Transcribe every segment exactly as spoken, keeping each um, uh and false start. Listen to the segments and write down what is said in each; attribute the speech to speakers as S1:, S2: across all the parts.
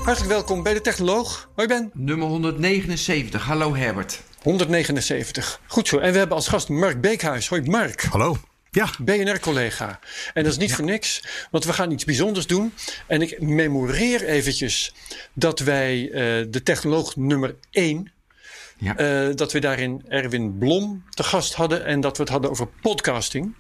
S1: Hartelijk welkom bij de Technoloog. Hoi Ben.
S2: Nummer honderdnegenenzeventig. Hallo Herbert.
S1: honderdnegenenzeventig. Goed zo. En we hebben als gast Mark Beekhuis. Hoi Mark.
S3: Hallo. Ja.
S1: B N R-collega. En dat is niet ja. voor niks, want we gaan iets bijzonders doen. En ik memoreer eventjes dat wij uh, de Technoloog nummer één... Ja. Uh, dat we daarin Erwin Blom te gast hadden en dat we het hadden over podcasting.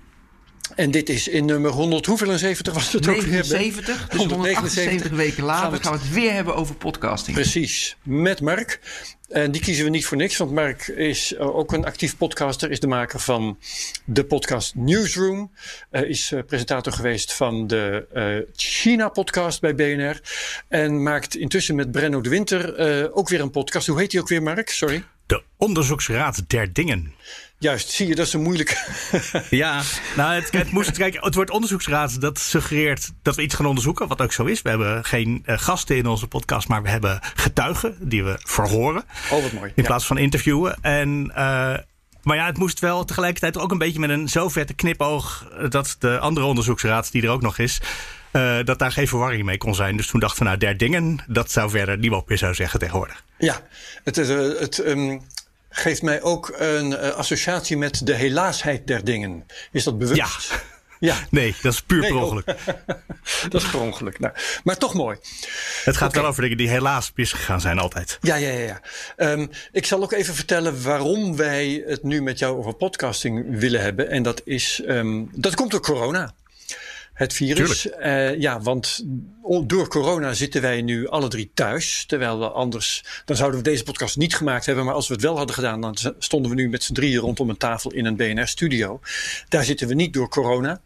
S1: En dit is in nummer honderd, hoeveel en zeventig was het ook weer?
S2: negenenzeventig, dus honderdachtenzeventig weken later gaan we, gaan we het weer hebben over podcasting.
S1: Precies, met Mark. En die kiezen we niet voor niks, want Mark is ook een actief podcaster. Is de maker van de podcast Newsroom. Uh, is uh, presentator geweest van de uh, China-podcast bij B N R. En maakt intussen met Brenno de Winter uh, ook weer een podcast. Hoe heet die ook weer, Mark? Sorry.
S3: De Onderzoeksraad der Dingen.
S1: Juist, zie je, dat is een moeilijk.
S3: Ja, nou, het, het, moest, kijk, het woord onderzoeksraad, dat suggereert dat we iets gaan onderzoeken, wat ook zo is. We hebben geen uh, gasten in onze podcast, maar we hebben getuigen die we verhoren.
S1: Oh, wat mooi.
S3: In
S1: ja.
S3: plaats van interviewen. En, uh, maar ja, het moest wel tegelijkertijd ook een beetje met een zo vette knipoog dat de andere onderzoeksraad, die er ook nog is, Uh, dat daar geen verwarring mee kon zijn. Dus toen dachten we, nou, der dingen, dat zou verder niemand meer zou zeggen tegenwoordig.
S1: Ja, het, uh, het um, geeft mij ook een uh, associatie met de helaasheid der dingen. Is dat bewust?
S3: Ja.
S1: Ja.
S3: Nee, dat is puur nee, per ongeluk.
S1: Oh. Dat is per ongeluk. Nou, maar toch mooi.
S3: Het gaat
S1: okay.
S3: wel over dingen die helaas misgegaan zijn altijd.
S1: Ja, ja, ja. ja. Um, ik zal ook even vertellen waarom wij het nu met jou over podcasting willen hebben. En dat is, um, dat komt door corona. Het virus. Uh, ja, want door corona zitten wij nu alle drie thuis. Terwijl we anders, dan zouden we deze podcast niet gemaakt hebben. Maar als we het wel hadden gedaan, dan stonden we nu met z'n drieën rondom een tafel in een B N R-studio. Daar zitten we niet door corona.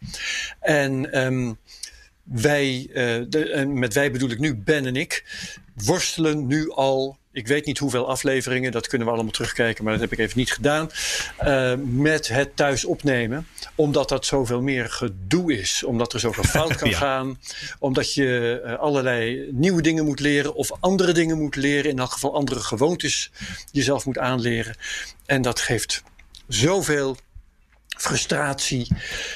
S1: En um, wij, uh, de, en met wij bedoel ik nu Ben en ik, worstelen nu al, ik weet niet hoeveel afleveringen, dat kunnen we allemaal terugkijken, maar dat heb ik even niet gedaan, uh, met het thuis opnemen. Omdat dat zoveel meer gedoe is. Omdat er zoveel fout kan ja. gaan. Omdat je uh, allerlei nieuwe dingen moet leren of andere dingen moet leren. In elk geval andere gewoontes jezelf moet aanleren. En dat geeft zoveel frustratie.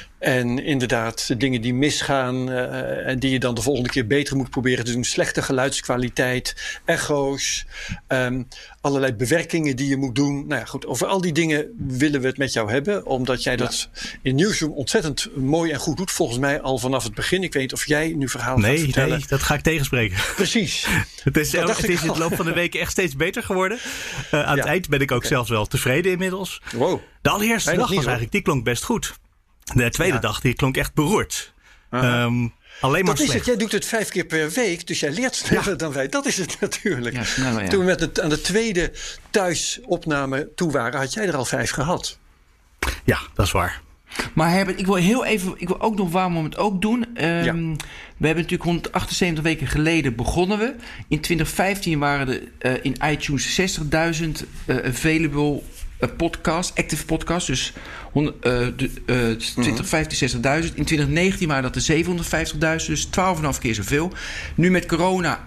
S1: En inderdaad, de dingen die misgaan uh, en die je dan de volgende keer beter moet proberen te doen. Slechte geluidskwaliteit, echo's, um, allerlei bewerkingen die je moet doen. Nou ja, goed, over al die dingen willen we het met jou hebben. Omdat jij dat ja. in Newsroom ontzettend mooi en goed doet. Volgens mij al vanaf het begin. Ik weet niet of jij nu verhaal
S3: nee,
S1: gaat vertellen.
S3: Nee, dat ga ik tegenspreken.
S1: Precies.
S3: Het is, het is in de loop van de weken echt steeds beter geworden. Uh, aan ja. het eind ben ik ook okay. zelfs wel tevreden inmiddels.
S1: Wow.
S3: De allereerste dag was eigenlijk, die klonk best goed. De tweede ja. dag, die klonk echt beroerd. Uh-huh. Um, alleen maar
S1: dat is
S3: slecht.
S1: het. Jij doet het vijf keer per week, dus jij leert sneller ja. dan wij. Dat is het natuurlijk.
S2: Ja, sneller, ja.
S1: Toen we met het, aan de tweede thuisopname toe waren, had jij er al vijf gehad.
S3: Ja, dat is waar.
S2: Maar Herbert, ik wil heel even, ik wil ook nog waarom we het ook doen. Um, ja. We hebben natuurlijk honderdachtenzeventig weken geleden begonnen we. In twintig vijftien waren er uh, in iTunes zestigduizend uh, available uh, podcast, active podcast. Dus uh, de, uh, twintig vijftien zestigduizend. In twintig negentien waren dat er zevenhonderdvijftigduizend. Dus twaalf komma vijf keer zoveel. Nu met corona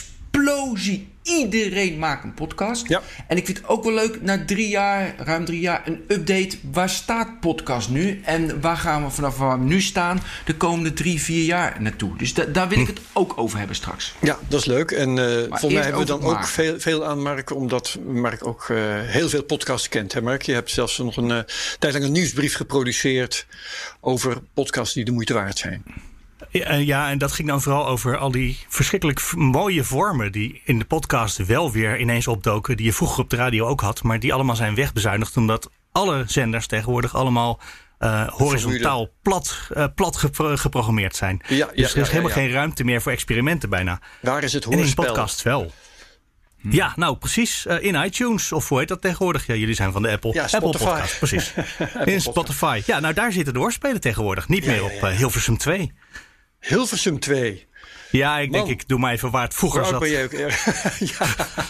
S2: explosie. Iedereen maakt een podcast.
S1: Ja.
S2: En ik vind het ook wel leuk, na drie jaar, ruim drie jaar, een update. Waar staat podcast nu? En waar gaan we vanaf waar we nu staan de komende drie, vier jaar naartoe? Dus da- daar wil ik het ook over hebben straks.
S1: Ja, dat is leuk. En uh, volgens mij hebben we dan
S2: Mark.
S1: ook veel, veel aan Mark, omdat Mark ook uh, heel veel podcasts kent. Hè Mark? Je hebt zelfs nog een uh, tijd lang een nieuwsbrief geproduceerd over podcasts die de moeite waard zijn.
S3: Ja, ja, en dat ging dan vooral over al die verschrikkelijk mooie vormen die in de podcast wel weer ineens opdoken, die je vroeger op de radio ook had, maar die allemaal zijn wegbezuinigd omdat alle zenders tegenwoordig allemaal uh, horizontaal plat, uh, plat gepro- geprogrammeerd zijn.
S1: Ja, ja,
S3: dus er is
S1: ja, ja,
S3: helemaal
S1: ja.
S3: geen ruimte meer voor experimenten bijna.
S1: Waar is het
S3: hoorspel? En in
S1: hoorspel?
S3: podcast wel. Hm. Ja, nou precies. Uh, in iTunes, of hoe heet dat tegenwoordig? Ja, jullie zijn van de Apple.
S1: Ja,
S3: Apple
S1: Spotify.
S3: Podcast, precies.
S1: Apple
S3: in Spotify.
S1: Podcast.
S3: Ja, nou daar zitten de hoorspelen tegenwoordig. Niet
S1: ja,
S3: meer
S1: ja,
S3: op
S1: ja.
S3: uh, Hilversum twee.
S1: Hilversum twee.
S3: Ja, ik
S1: Man.
S3: denk, ik doe maar even waar het vroeger
S1: Hoe
S3: zat.
S1: oud ben je ook? ja.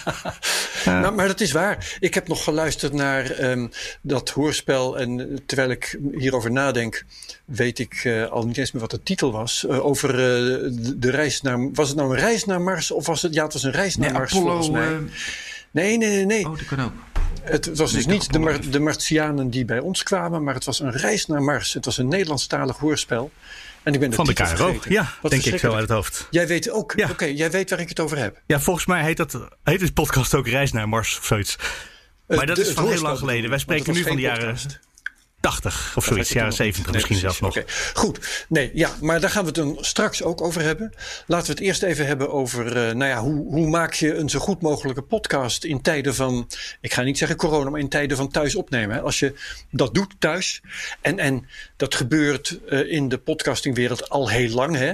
S1: ja. Nou, maar dat is waar. Ik heb nog geluisterd naar um, dat hoorspel. En terwijl ik hierover nadenk, weet ik uh, al niet eens meer wat de titel was. Uh, over uh, de, de reis naar... Was het nou een reis naar Mars? Of was het... Ja, het was een reis naar
S2: nee,
S1: Mars
S2: Apollo,
S1: volgens mij.
S2: Uh...
S1: Nee, nee, nee, nee.
S2: Oh, dat kan ook.
S1: Het was dus niet de, Mar- de Martianen die bij ons kwamen, maar het was een reis naar Mars. Het was een Nederlandstalig hoorspel. En ik ben de
S3: Van de
S1: titel
S3: K R O,
S1: vergeten.
S3: ja,
S1: Wat
S3: denk ik zo uit het hoofd.
S1: Jij weet ook,
S3: Ja.
S1: oké, okay, jij weet waar ik het over heb.
S3: Ja, volgens mij heet, dat, heet deze podcast ook Reis naar Mars of zoiets. Maar dat
S1: de,
S3: is van heel lang geleden. Wij spreken nu van de jaren
S1: podcast.
S3: tachtig of zoiets, jaren zeventig nee, misschien
S1: precies.
S3: zelfs nog.
S1: Okay. Goed, nee, ja, maar daar gaan we het dan straks ook over hebben. Laten we het eerst even hebben over, uh, nou ja, hoe, hoe maak je een zo goed mogelijke podcast in tijden van, ik ga niet zeggen corona, maar in tijden van thuis opnemen. Hè. Als je dat doet thuis, en, en dat gebeurt uh, in de podcastingwereld al heel lang, hè.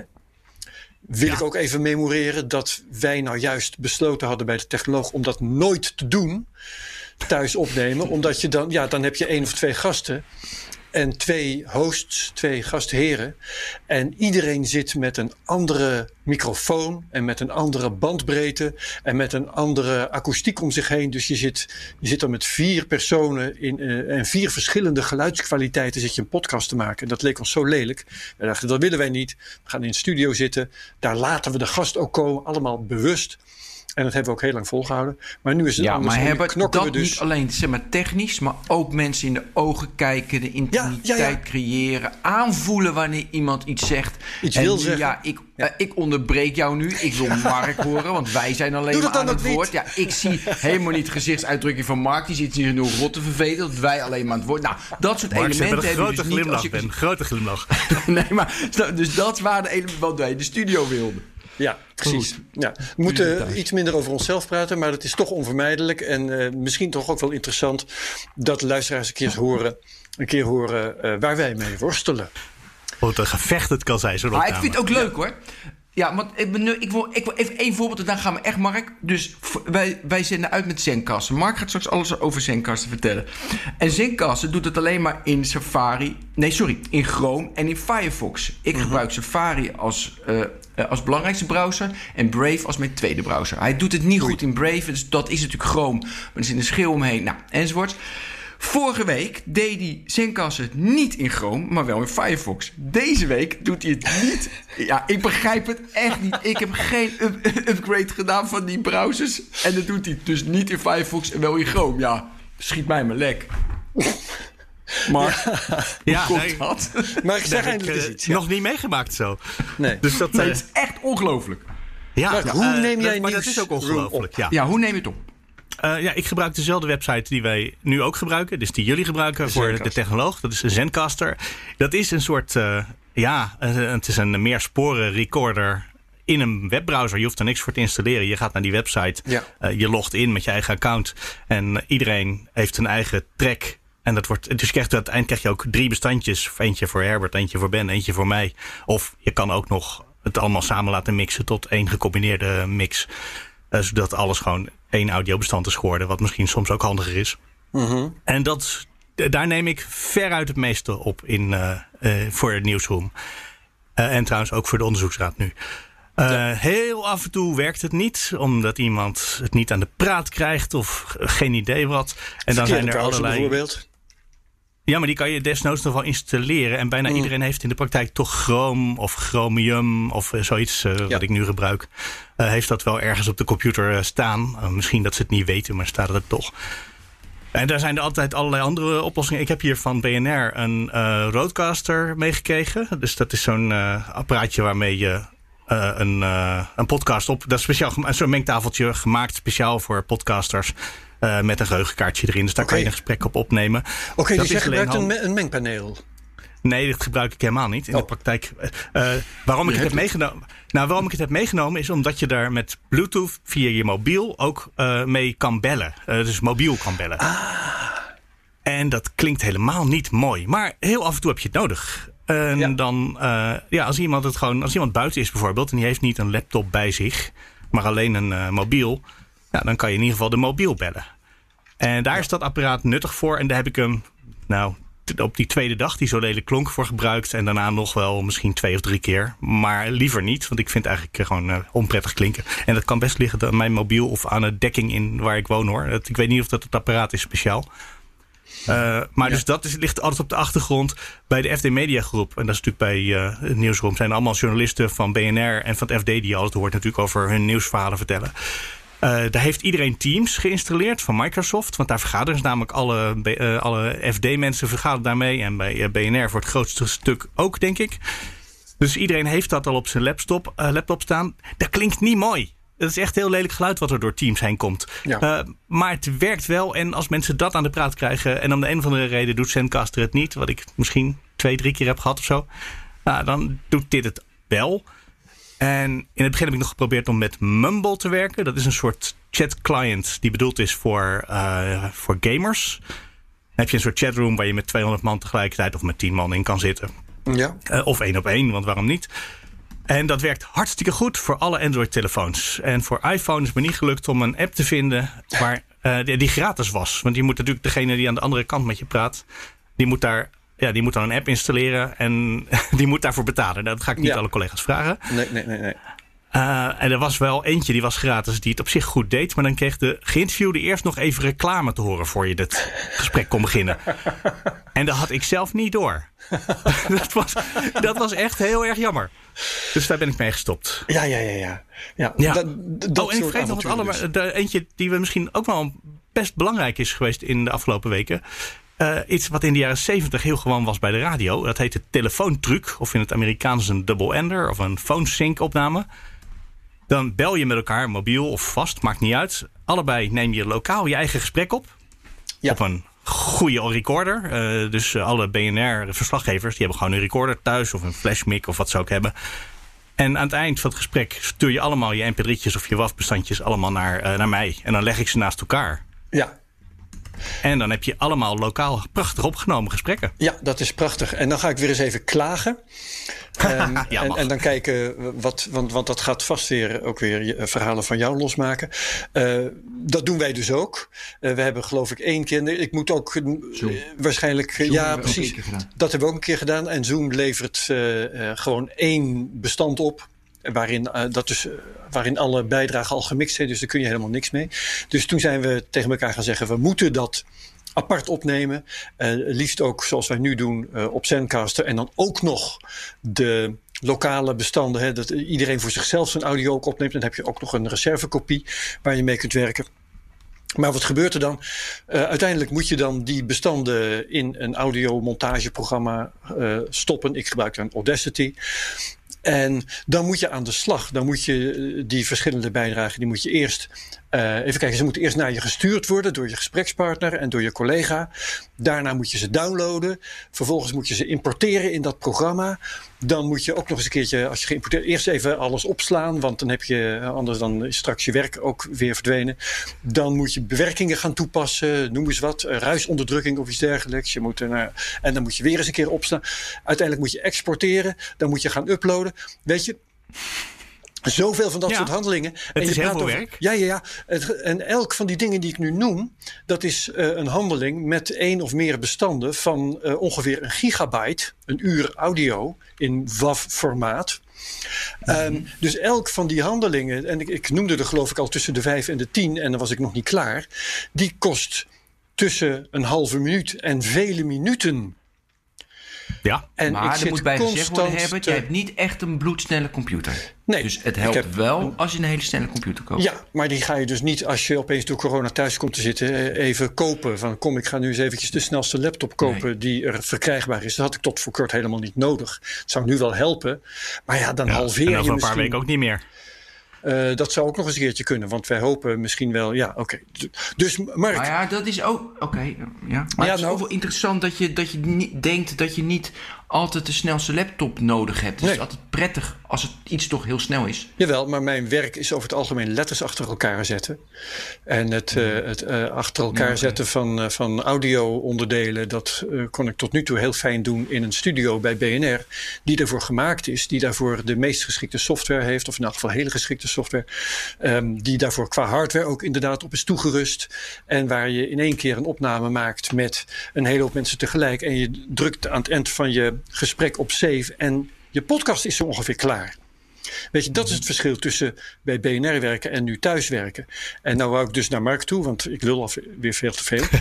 S1: Wil ja. ik ook even memoreren dat wij nou juist besloten hadden bij de Technoloog om dat nooit te doen. Thuis opnemen, omdat je dan, ja, dan heb je één of twee gasten en twee hosts, twee gastheren. En iedereen zit met een andere microfoon en met een andere bandbreedte en met een andere akoestiek om zich heen. Dus je zit, je zit dan met vier personen in, uh, en vier verschillende geluidskwaliteiten zit je een podcast te maken. Dat leek ons zo lelijk. We dachten, dat willen wij niet. We gaan in de studio zitten. Daar laten we de gast ook komen, allemaal bewust. En dat hebben we ook heel lang volgehouden. Maar nu is het
S2: ja,
S1: anders.
S2: Maar hebben dat
S1: we dus...
S2: niet alleen zeg maar, technisch, maar ook mensen in de ogen kijken, de intimiteit ja, ja, ja. creëren, aanvoelen wanneer iemand iets zegt.
S1: Iets
S2: en
S1: wil
S2: nu,
S1: zeggen.
S2: Ja, ik, ja. Uh, ik onderbreek jou nu. Ik wil Mark horen, want wij zijn alleen maar aan het woord. Ja, ik zie helemaal niet gezichtsuitdrukking van Mark. Die zit hier nu rot te vervelen, dat wij alleen maar aan het woord. Nou, dat soort
S3: Mark
S2: elementen hebben
S3: we dus niet. Als je...
S2: ben.
S3: Grote glimlach.
S2: Nee, maar dus dat waren de elementen wat wij in de studio wilden.
S1: Ja, precies. Ja. We moeten iets minder over onszelf praten, maar dat is toch onvermijdelijk. En uh, misschien toch ook wel interessant dat de luisteraars een keer horen, een keer horen uh, waar wij mee worstelen.
S3: Wat een gevecht het kan zijn. Zo
S2: maar ik vind het ook leuk ja. hoor. Ja, want ik, ben nu, ik, wil, ik wil even één voorbeeld en dan gaan we echt, Mark. Dus wij, wij zenden uit met Zencaster. Mark gaat straks alles over Zencaster vertellen. En Zencaster doet het alleen maar in Safari. Nee, sorry, in Chrome en in Firefox. Ik mm-hmm. gebruik Safari als, uh, als belangrijkste browser en Brave als mijn tweede browser. Hij doet het niet Oei. goed in Brave, dus dat is natuurlijk Chrome. Maar er zit een schil omheen, nou, enzovoort. Vorige week deed hij Zencaster niet in Chrome, maar wel in Firefox. Deze week doet hij het niet. Ja, ik begrijp het echt niet. Ik heb geen up- upgrade gedaan van die browsers. En dat doet hij dus niet in Firefox en wel in Chrome. Ja, schiet mij maar lek. Maar ja,
S3: ja
S2: hoe
S3: nee,
S2: dat?
S1: Maar ik zeg
S3: nee,
S1: eindelijk
S3: ik,
S1: eens iets.
S3: Ja.
S1: Ja.
S3: Nog niet meegemaakt zo.
S1: Nee.
S3: Dus dat,
S2: nee,
S3: uh,
S2: het is echt ongelooflijk.
S3: Ja,
S1: maar
S3: ja,
S1: hoe
S3: uh,
S1: neem jij
S3: dat, maar
S1: nieuws
S3: dat is ook ongelooflijk. Ja.
S2: ja, hoe neem je het op?
S3: Uh, ja, ik gebruik dezelfde website die wij nu ook gebruiken. Dus die jullie gebruiken voor
S1: Zencaster.
S3: de Technoloog. Dat is een Zencaster. Dat is een soort, uh, ja, uh, het is een meersporen recorder in een webbrowser. Je hoeft er niks voor te installeren. Je gaat naar die website. Ja. Uh, je logt in met je eigen account. En iedereen heeft een eigen track. En dat wordt, dus je krijgt, aan het eind krijg je ook drie bestandjes. Eentje voor Herbert, eentje voor Ben, eentje voor mij. Of je kan ook nog het allemaal samen laten mixen tot één gecombineerde mix. Uh, zodat alles gewoon één audiobestand is geworden. Wat misschien soms ook handiger is. Mm-hmm. En dat, daar neem ik veruit het meeste op in, uh, uh, voor het Newsroom. Uh, en trouwens ook voor de onderzoeksraad nu. Uh, ja. Heel af en toe werkt het niet. Omdat iemand het niet aan de praat krijgt. Of geen idee wat. En dan zijn er allerlei...
S1: bijvoorbeeld.
S3: Ja, maar die kan je desnoods nog wel installeren. En bijna mm. iedereen heeft in de praktijk toch Chrome of Chromium of uh, zoiets uh, ja. wat ik nu gebruik. Uh, heeft dat wel ergens op de computer uh, staan. Uh, misschien dat ze het niet weten, maar staat het toch. En daar zijn er altijd allerlei andere oplossingen. Ik heb hier van B N R een uh, Rodecaster meegekregen. Dus dat is zo'n uh, apparaatje waarmee je uh, een, uh, een podcast op... Dat is speciaal, zo'n mengtafeltje gemaakt speciaal voor podcasters. Uh, met een geheugenkaartje erin. Dus daar okay. kan je een gesprek op opnemen.
S1: Oké, okay, dus jij gebruikt hand... een, een mengpaneel?
S3: Nee, dat gebruik ik helemaal niet in oh. de praktijk. Uh, waarom ik het heb meegenomen? Nou, waarom ik het heb meegenomen is omdat je daar met Bluetooth via je mobiel ook uh, mee kan bellen. Uh, dus mobiel kan bellen.
S1: Ah.
S3: En dat klinkt helemaal niet mooi. Maar heel af en toe heb je het nodig. En ja. dan, uh, ja, als iemand het gewoon, als iemand buiten is bijvoorbeeld en die heeft niet een laptop bij zich, maar alleen een uh, mobiel, ja, dan kan je in ieder geval de mobiel bellen. En daar ja. is dat apparaat nuttig voor. En daar heb ik hem, nou, op die tweede dag die zo lelijk klonk voor gebruikt. En daarna nog wel misschien twee of drie keer. Maar liever niet, want ik vind het eigenlijk gewoon uh, onprettig klinken. En dat kan best liggen aan mijn mobiel of aan de dekking in waar ik woon hoor. Ik weet niet of dat het apparaat is speciaal. Uh, maar ja. dus dat is, ligt altijd op de achtergrond bij de F D Media Groep. En dat is natuurlijk bij uh, het Nieuwsroom. Zijn allemaal journalisten van B N R en van het F D die je altijd hoort natuurlijk over hun nieuwsverhalen vertellen. Uh, daar heeft iedereen Teams geïnstalleerd van Microsoft. Want daar vergaderen ze namelijk alle, uh, alle F D-mensen vergaderen daarmee. En bij uh, B N R voor het grootste stuk ook, denk ik. Dus iedereen heeft dat al op zijn laptop, uh, laptop staan. Dat klinkt niet mooi. Dat is echt heel lelijk geluid wat er door Teams heen komt. Ja. Uh, maar het werkt wel. En als mensen dat aan de praat krijgen... en om de een of andere reden doet Zencastr het niet... wat ik misschien twee, drie keer heb gehad of zo... Nou, dan doet dit het wel. En in het begin heb ik nog geprobeerd om met Mumble te werken. Dat is een soort chat client die bedoeld is voor, uh, voor gamers. Dan heb je een soort chatroom waar je met tweehonderd man tegelijkertijd... of met tien man in kan zitten. Ja. Uh, of één op één, want waarom niet? En dat werkt hartstikke goed voor alle Android-telefoons. En voor iPhone is me niet gelukt om een app te vinden... waar, uh, die, die gratis was. Want je moet natuurlijk degene die aan de andere kant met je praat... die moet daar... Ja, die moet dan een app installeren en die moet daarvoor betalen. Dat ga ik niet ja. alle collega's vragen.
S1: Nee, nee, nee. nee.
S3: Uh, en er was wel eentje die was gratis, die het op zich goed deed. Maar dan kreeg de geïnterviewde eerst nog even reclame te horen... voor je dit gesprek kon beginnen. En dat had ik zelf niet door. dat, was, dat was echt heel erg jammer. Dus daar ben ik mee gestopt.
S1: Ja, ja, ja. ja. ja,
S3: ja.
S1: Dat, dat
S3: oh, en ik vergeet nog wat allemaal. Dus. Eentje die we misschien ook wel best belangrijk is geweest in de afgelopen weken... Uh, iets wat in de jaren zeventig heel gewoon was bij de radio. Dat heette telefoontruc. Of in het Amerikaans een double ender. Of een phone sync opname. Dan bel je met elkaar, mobiel of vast. Maakt niet uit. Allebei neem je lokaal je eigen gesprek op. Ja. Op een goede recorder. Uh, dus uh, alle B N R-verslaggevers die hebben gewoon een recorder thuis. Of een flashmic of wat ze ook hebben. En aan het eind van het gesprek stuur je allemaal je M P drie'tjes of je W A V-bestandjes allemaal naar, uh, naar mij. En dan leg ik ze naast elkaar.
S1: Ja.
S3: En dan heb je allemaal lokaal prachtig opgenomen gesprekken.
S1: Ja, dat is prachtig. En dan ga ik weer eens even klagen. Um, ja, en, en dan kijken wat, want, want dat gaat vast weer ook weer verhalen van jou losmaken. Uh, dat doen wij dus ook. Uh, we hebben geloof ik één keer. Ik moet ook uh, waarschijnlijk. Zoom ja, precies. Dat hebben we ook een keer gedaan. En Zoom levert uh, uh, gewoon één bestand op. Waarin, uh, dat dus, uh, waarin alle bijdragen al gemixt zijn. Dus daar kun je helemaal niks mee. Dus toen zijn we tegen elkaar gaan zeggen... we moeten dat apart opnemen. Uh, liefst ook zoals wij nu doen uh, op Zencastr. En dan ook nog de lokale bestanden. Hè, dat iedereen voor zichzelf zijn audio ook opneemt. Dan heb je ook nog een reservekopie waar je mee kunt werken. Maar wat gebeurt er dan? Uh, uiteindelijk moet je dan die bestanden in een audiomontageprogramma uh, stoppen. Ik gebruik dan Audacity. En dan moet je aan de slag. Dan moet je die verschillende bijdragen, die moet je eerst... Uh, even kijken, ze moeten eerst naar je gestuurd worden door je gesprekspartner en door je collega. Daarna moet je ze downloaden. Vervolgens moet je ze importeren in dat programma. Dan moet je ook nog eens een keertje, als je geïmporteerd, eerst even alles opslaan. Want dan heb je, anders dan is straks je werk ook weer verdwenen. Dan moet je bewerkingen gaan toepassen, noem eens wat, ruisonderdrukking of iets dergelijks. Je moet er naar, en dan moet je weer eens een keer opslaan. Uiteindelijk moet je exporteren. Dan moet je gaan uploaden. Weet je... Zoveel van dat
S3: ja,
S1: soort handelingen.
S3: Het
S1: en
S3: is
S1: je
S3: heel veel
S1: over,
S3: werk.
S1: Ja, ja, ja. Het, en elk van die dingen die ik nu noem... dat is uh, een handeling met één of meer bestanden... van uh, ongeveer een gigabyte, een uur audio... in W A V-formaat. Mm-hmm. Um, dus elk van die handelingen... en ik, ik noemde er geloof ik al tussen de vijf en de tien... en dan was ik nog niet klaar... die kost tussen een halve minuut en vele minuten...
S3: Ja,
S2: en maar er moet bij gezegd worden, Herbert, te... jij hebt niet echt een bloedsnelle computer. Nee, dus het helpt heb... wel als je een hele snelle computer koopt.
S1: Ja, maar die ga je dus niet als je opeens door corona thuis komt te zitten... even kopen. Van kom, ik ga nu eens eventjes de snelste laptop kopen nee. die er verkrijgbaar is. Dat had ik tot voor kort helemaal niet nodig. Het zou nu wel helpen. Maar ja, dan ja, halveer je
S3: misschien... En over
S1: een
S3: paar weken ook niet meer.
S1: Uh, dat zou ook nog eens een keertje kunnen. Want wij hopen misschien wel... Ja, oké. Okay. Dus Mark...
S2: Maar ja, dat is ook... Oké, okay, ja. Maar ja, het is nou, ook wel interessant dat je, dat je niet denkt... dat je niet altijd de snelste laptop nodig hebt. Dus nee. Het is altijd prettig als het iets toch heel snel is.
S1: Jawel, maar mijn werk is over het algemeen letters achter elkaar zetten. En het, uh, het uh, achter elkaar ja, okay. zetten van, uh, van audio-onderdelen... dat uh, kon ik tot nu toe heel fijn doen in een studio bij B N R... die daarvoor gemaakt is, die daarvoor de meest geschikte software heeft... of in elk geval hele geschikte software... Um, die daarvoor qua hardware ook inderdaad op is toegerust... en waar je in één keer een opname maakt met een hele hoop mensen tegelijk... en je drukt aan het eind van je gesprek op save... en je podcast is zo ongeveer klaar. Weet je, dat is het verschil tussen bij B N R werken en nu thuis werken. En nou wou ik dus naar Mark toe, want ik lul al weer veel te veel.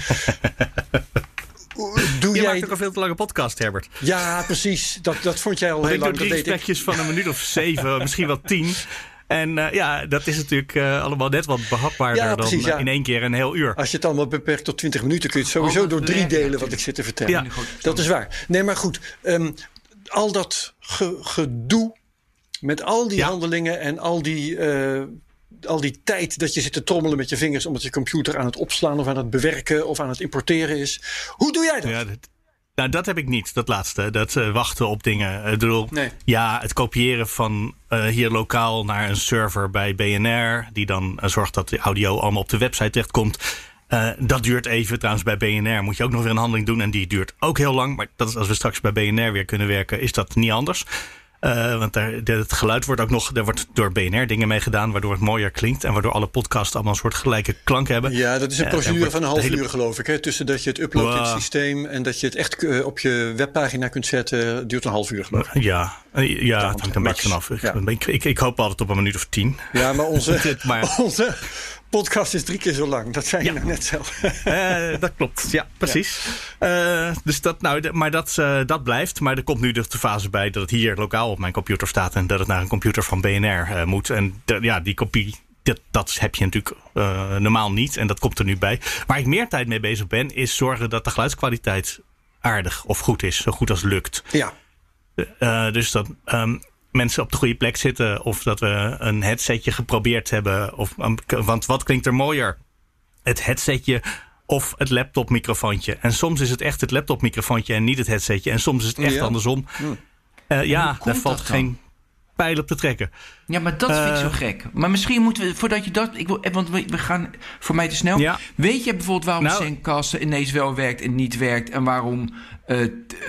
S3: Doe je jij... maakt ook een veel te lange podcast, Herbert.
S1: Ja, precies. Dat, dat vond jij al
S3: maar
S1: heel lang.
S3: Ik doe drie gesprekjes van een minuut of zeven, misschien wel tien. En uh, ja, dat is natuurlijk uh, allemaal net wat behapbaarder ja, precies, dan uh, ja. in één keer een heel uur.
S1: Als je het allemaal beperkt tot twintig minuten... kun je het sowieso oh, door drie delen natuurlijk. Wat ik zit te vertellen. Ja. Dat is waar. Nee, maar goed. Um, al dat ge- gedoe met al die ja. handelingen en al die... Uh, al die tijd dat je zit te trommelen met je vingers... omdat je computer aan het opslaan of aan het bewerken... of aan het importeren is. Hoe doe jij dat?
S3: Ja, dat... Nou, dat heb ik niet, dat laatste. Dat uh, wachten op dingen. Ik bedoel,
S1: nee.
S3: ja, het kopiëren van uh, hier lokaal naar een server bij B N R... die dan uh, zorgt dat de audio allemaal op de website terechtkomt. Uh, dat duurt even. Trouwens, bij B N R moet je ook nog weer een handeling doen... en die duurt ook heel lang. Maar dat is, als we straks bij B N R weer kunnen werken... is dat niet anders. Uh, want daar, de, het geluid wordt ook nog... er wordt door B N R dingen mee gedaan... waardoor het mooier klinkt... en waardoor alle podcasts allemaal een soort gelijke klank hebben.
S1: Ja, dat is een procedure uh, van een half hele... uur geloof ik. Hè? Tussen dat je het uploadt wow. in het systeem... en dat je het echt uh, op je webpagina kunt zetten... duurt een half uur geloof ik.
S3: Ja, uh, ja het hangt een beetje vanaf. Ja. Ik, ik, ik hoop altijd op een minuut of tien.
S1: Ja, maar onze... maar... onze podcast is drie keer zo lang. Dat zei je ja. nou net zelf.
S3: uh, dat klopt, ja, precies. Ja. Uh, dus dat, nou, de, maar dat, uh, dat blijft. Maar er komt nu de fase bij dat het hier lokaal op mijn computer staat... en dat het naar een computer van B N R uh, moet. En de, ja, die kopie, dat, dat heb je natuurlijk uh, normaal niet. En dat komt er nu bij. Waar ik meer tijd mee bezig ben... is zorgen dat de geluidskwaliteit aardig of goed is. Zo goed als lukt.
S1: Ja.
S3: Uh, dus dat... Um, mensen op de goede plek zitten... of dat we een headsetje geprobeerd hebben. Of, want wat klinkt er mooier? Het headsetje of het laptopmicrofoontje. En soms is het echt het laptopmicrofoontje... en niet het headsetje. En soms is het echt ja. andersom. Uh, ja, daar valt geen pijl op te trekken.
S2: Ja, maar dat uh, vind ik zo gek. Maar misschien moeten we, voordat je dat... Ik wil, want we, we gaan voor mij te snel. Ja. Weet je bijvoorbeeld waarom nou, Zencastr ineens wel werkt en niet werkt... en waarom uh,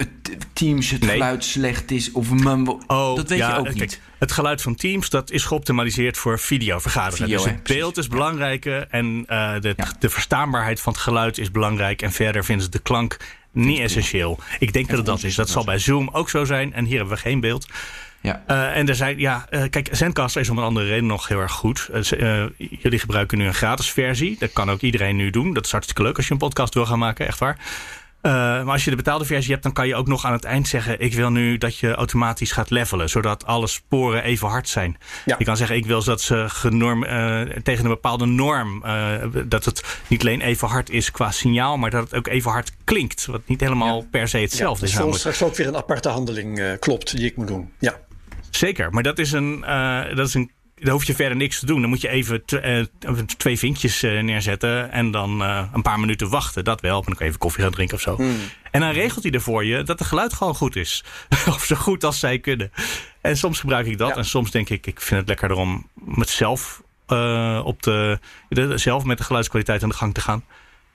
S2: Teams het nee. geluid slecht is? Of Mumble,
S3: oh,
S2: dat weet
S3: ja,
S2: je ook
S3: kijk,
S2: niet.
S3: Het geluid van Teams dat is geoptimaliseerd voor videovergaderen. Video, dus het hè, beeld precies. is belangrijker... en uh, de, ja. de verstaanbaarheid van het geluid is belangrijk... en verder vinden ze de klank niet essentieel. Ik denk en dat het dat is. Dat zal bij Zoom ook zo zijn. En hier hebben we geen beeld... Ja. Uh, en er zijn, ja, uh, kijk, Zencastr is om een andere reden nog heel erg goed. Uh, uh, jullie gebruiken nu een gratis versie. Dat kan ook iedereen nu doen. Dat is hartstikke leuk als je een podcast wil gaan maken, echt waar. Uh, maar als je de betaalde versie hebt, dan kan je ook nog aan het eind zeggen... ik wil nu dat je automatisch gaat levelen, zodat alle sporen even hard zijn. Ja. Je kan zeggen, ik wil dat ze genorm, uh, tegen een bepaalde norm... Uh, dat het niet alleen even hard is qua signaal... maar dat het ook even hard klinkt. Wat niet helemaal ja. per se hetzelfde
S1: ja,
S3: is.
S1: Dus voor straks ook weer een aparte handeling uh, klopt die ik moet doen. Ja.
S3: Zeker, maar dat is een, uh, dat is een, daar hoef je verder niks te doen. Dan moet je even t- uh, twee vinkjes uh, neerzetten en dan uh, een paar minuten wachten. Dat wel, en dan kan je even koffie gaan drinken of zo. Mm. En dan regelt hij er voor je dat het geluid gewoon goed is. Of zo goed als zij kunnen. En soms gebruik ik dat ja. en soms denk ik, ik vind het lekkerder om met zelf, uh, op de, de, zelf met de geluidskwaliteit aan de gang te gaan.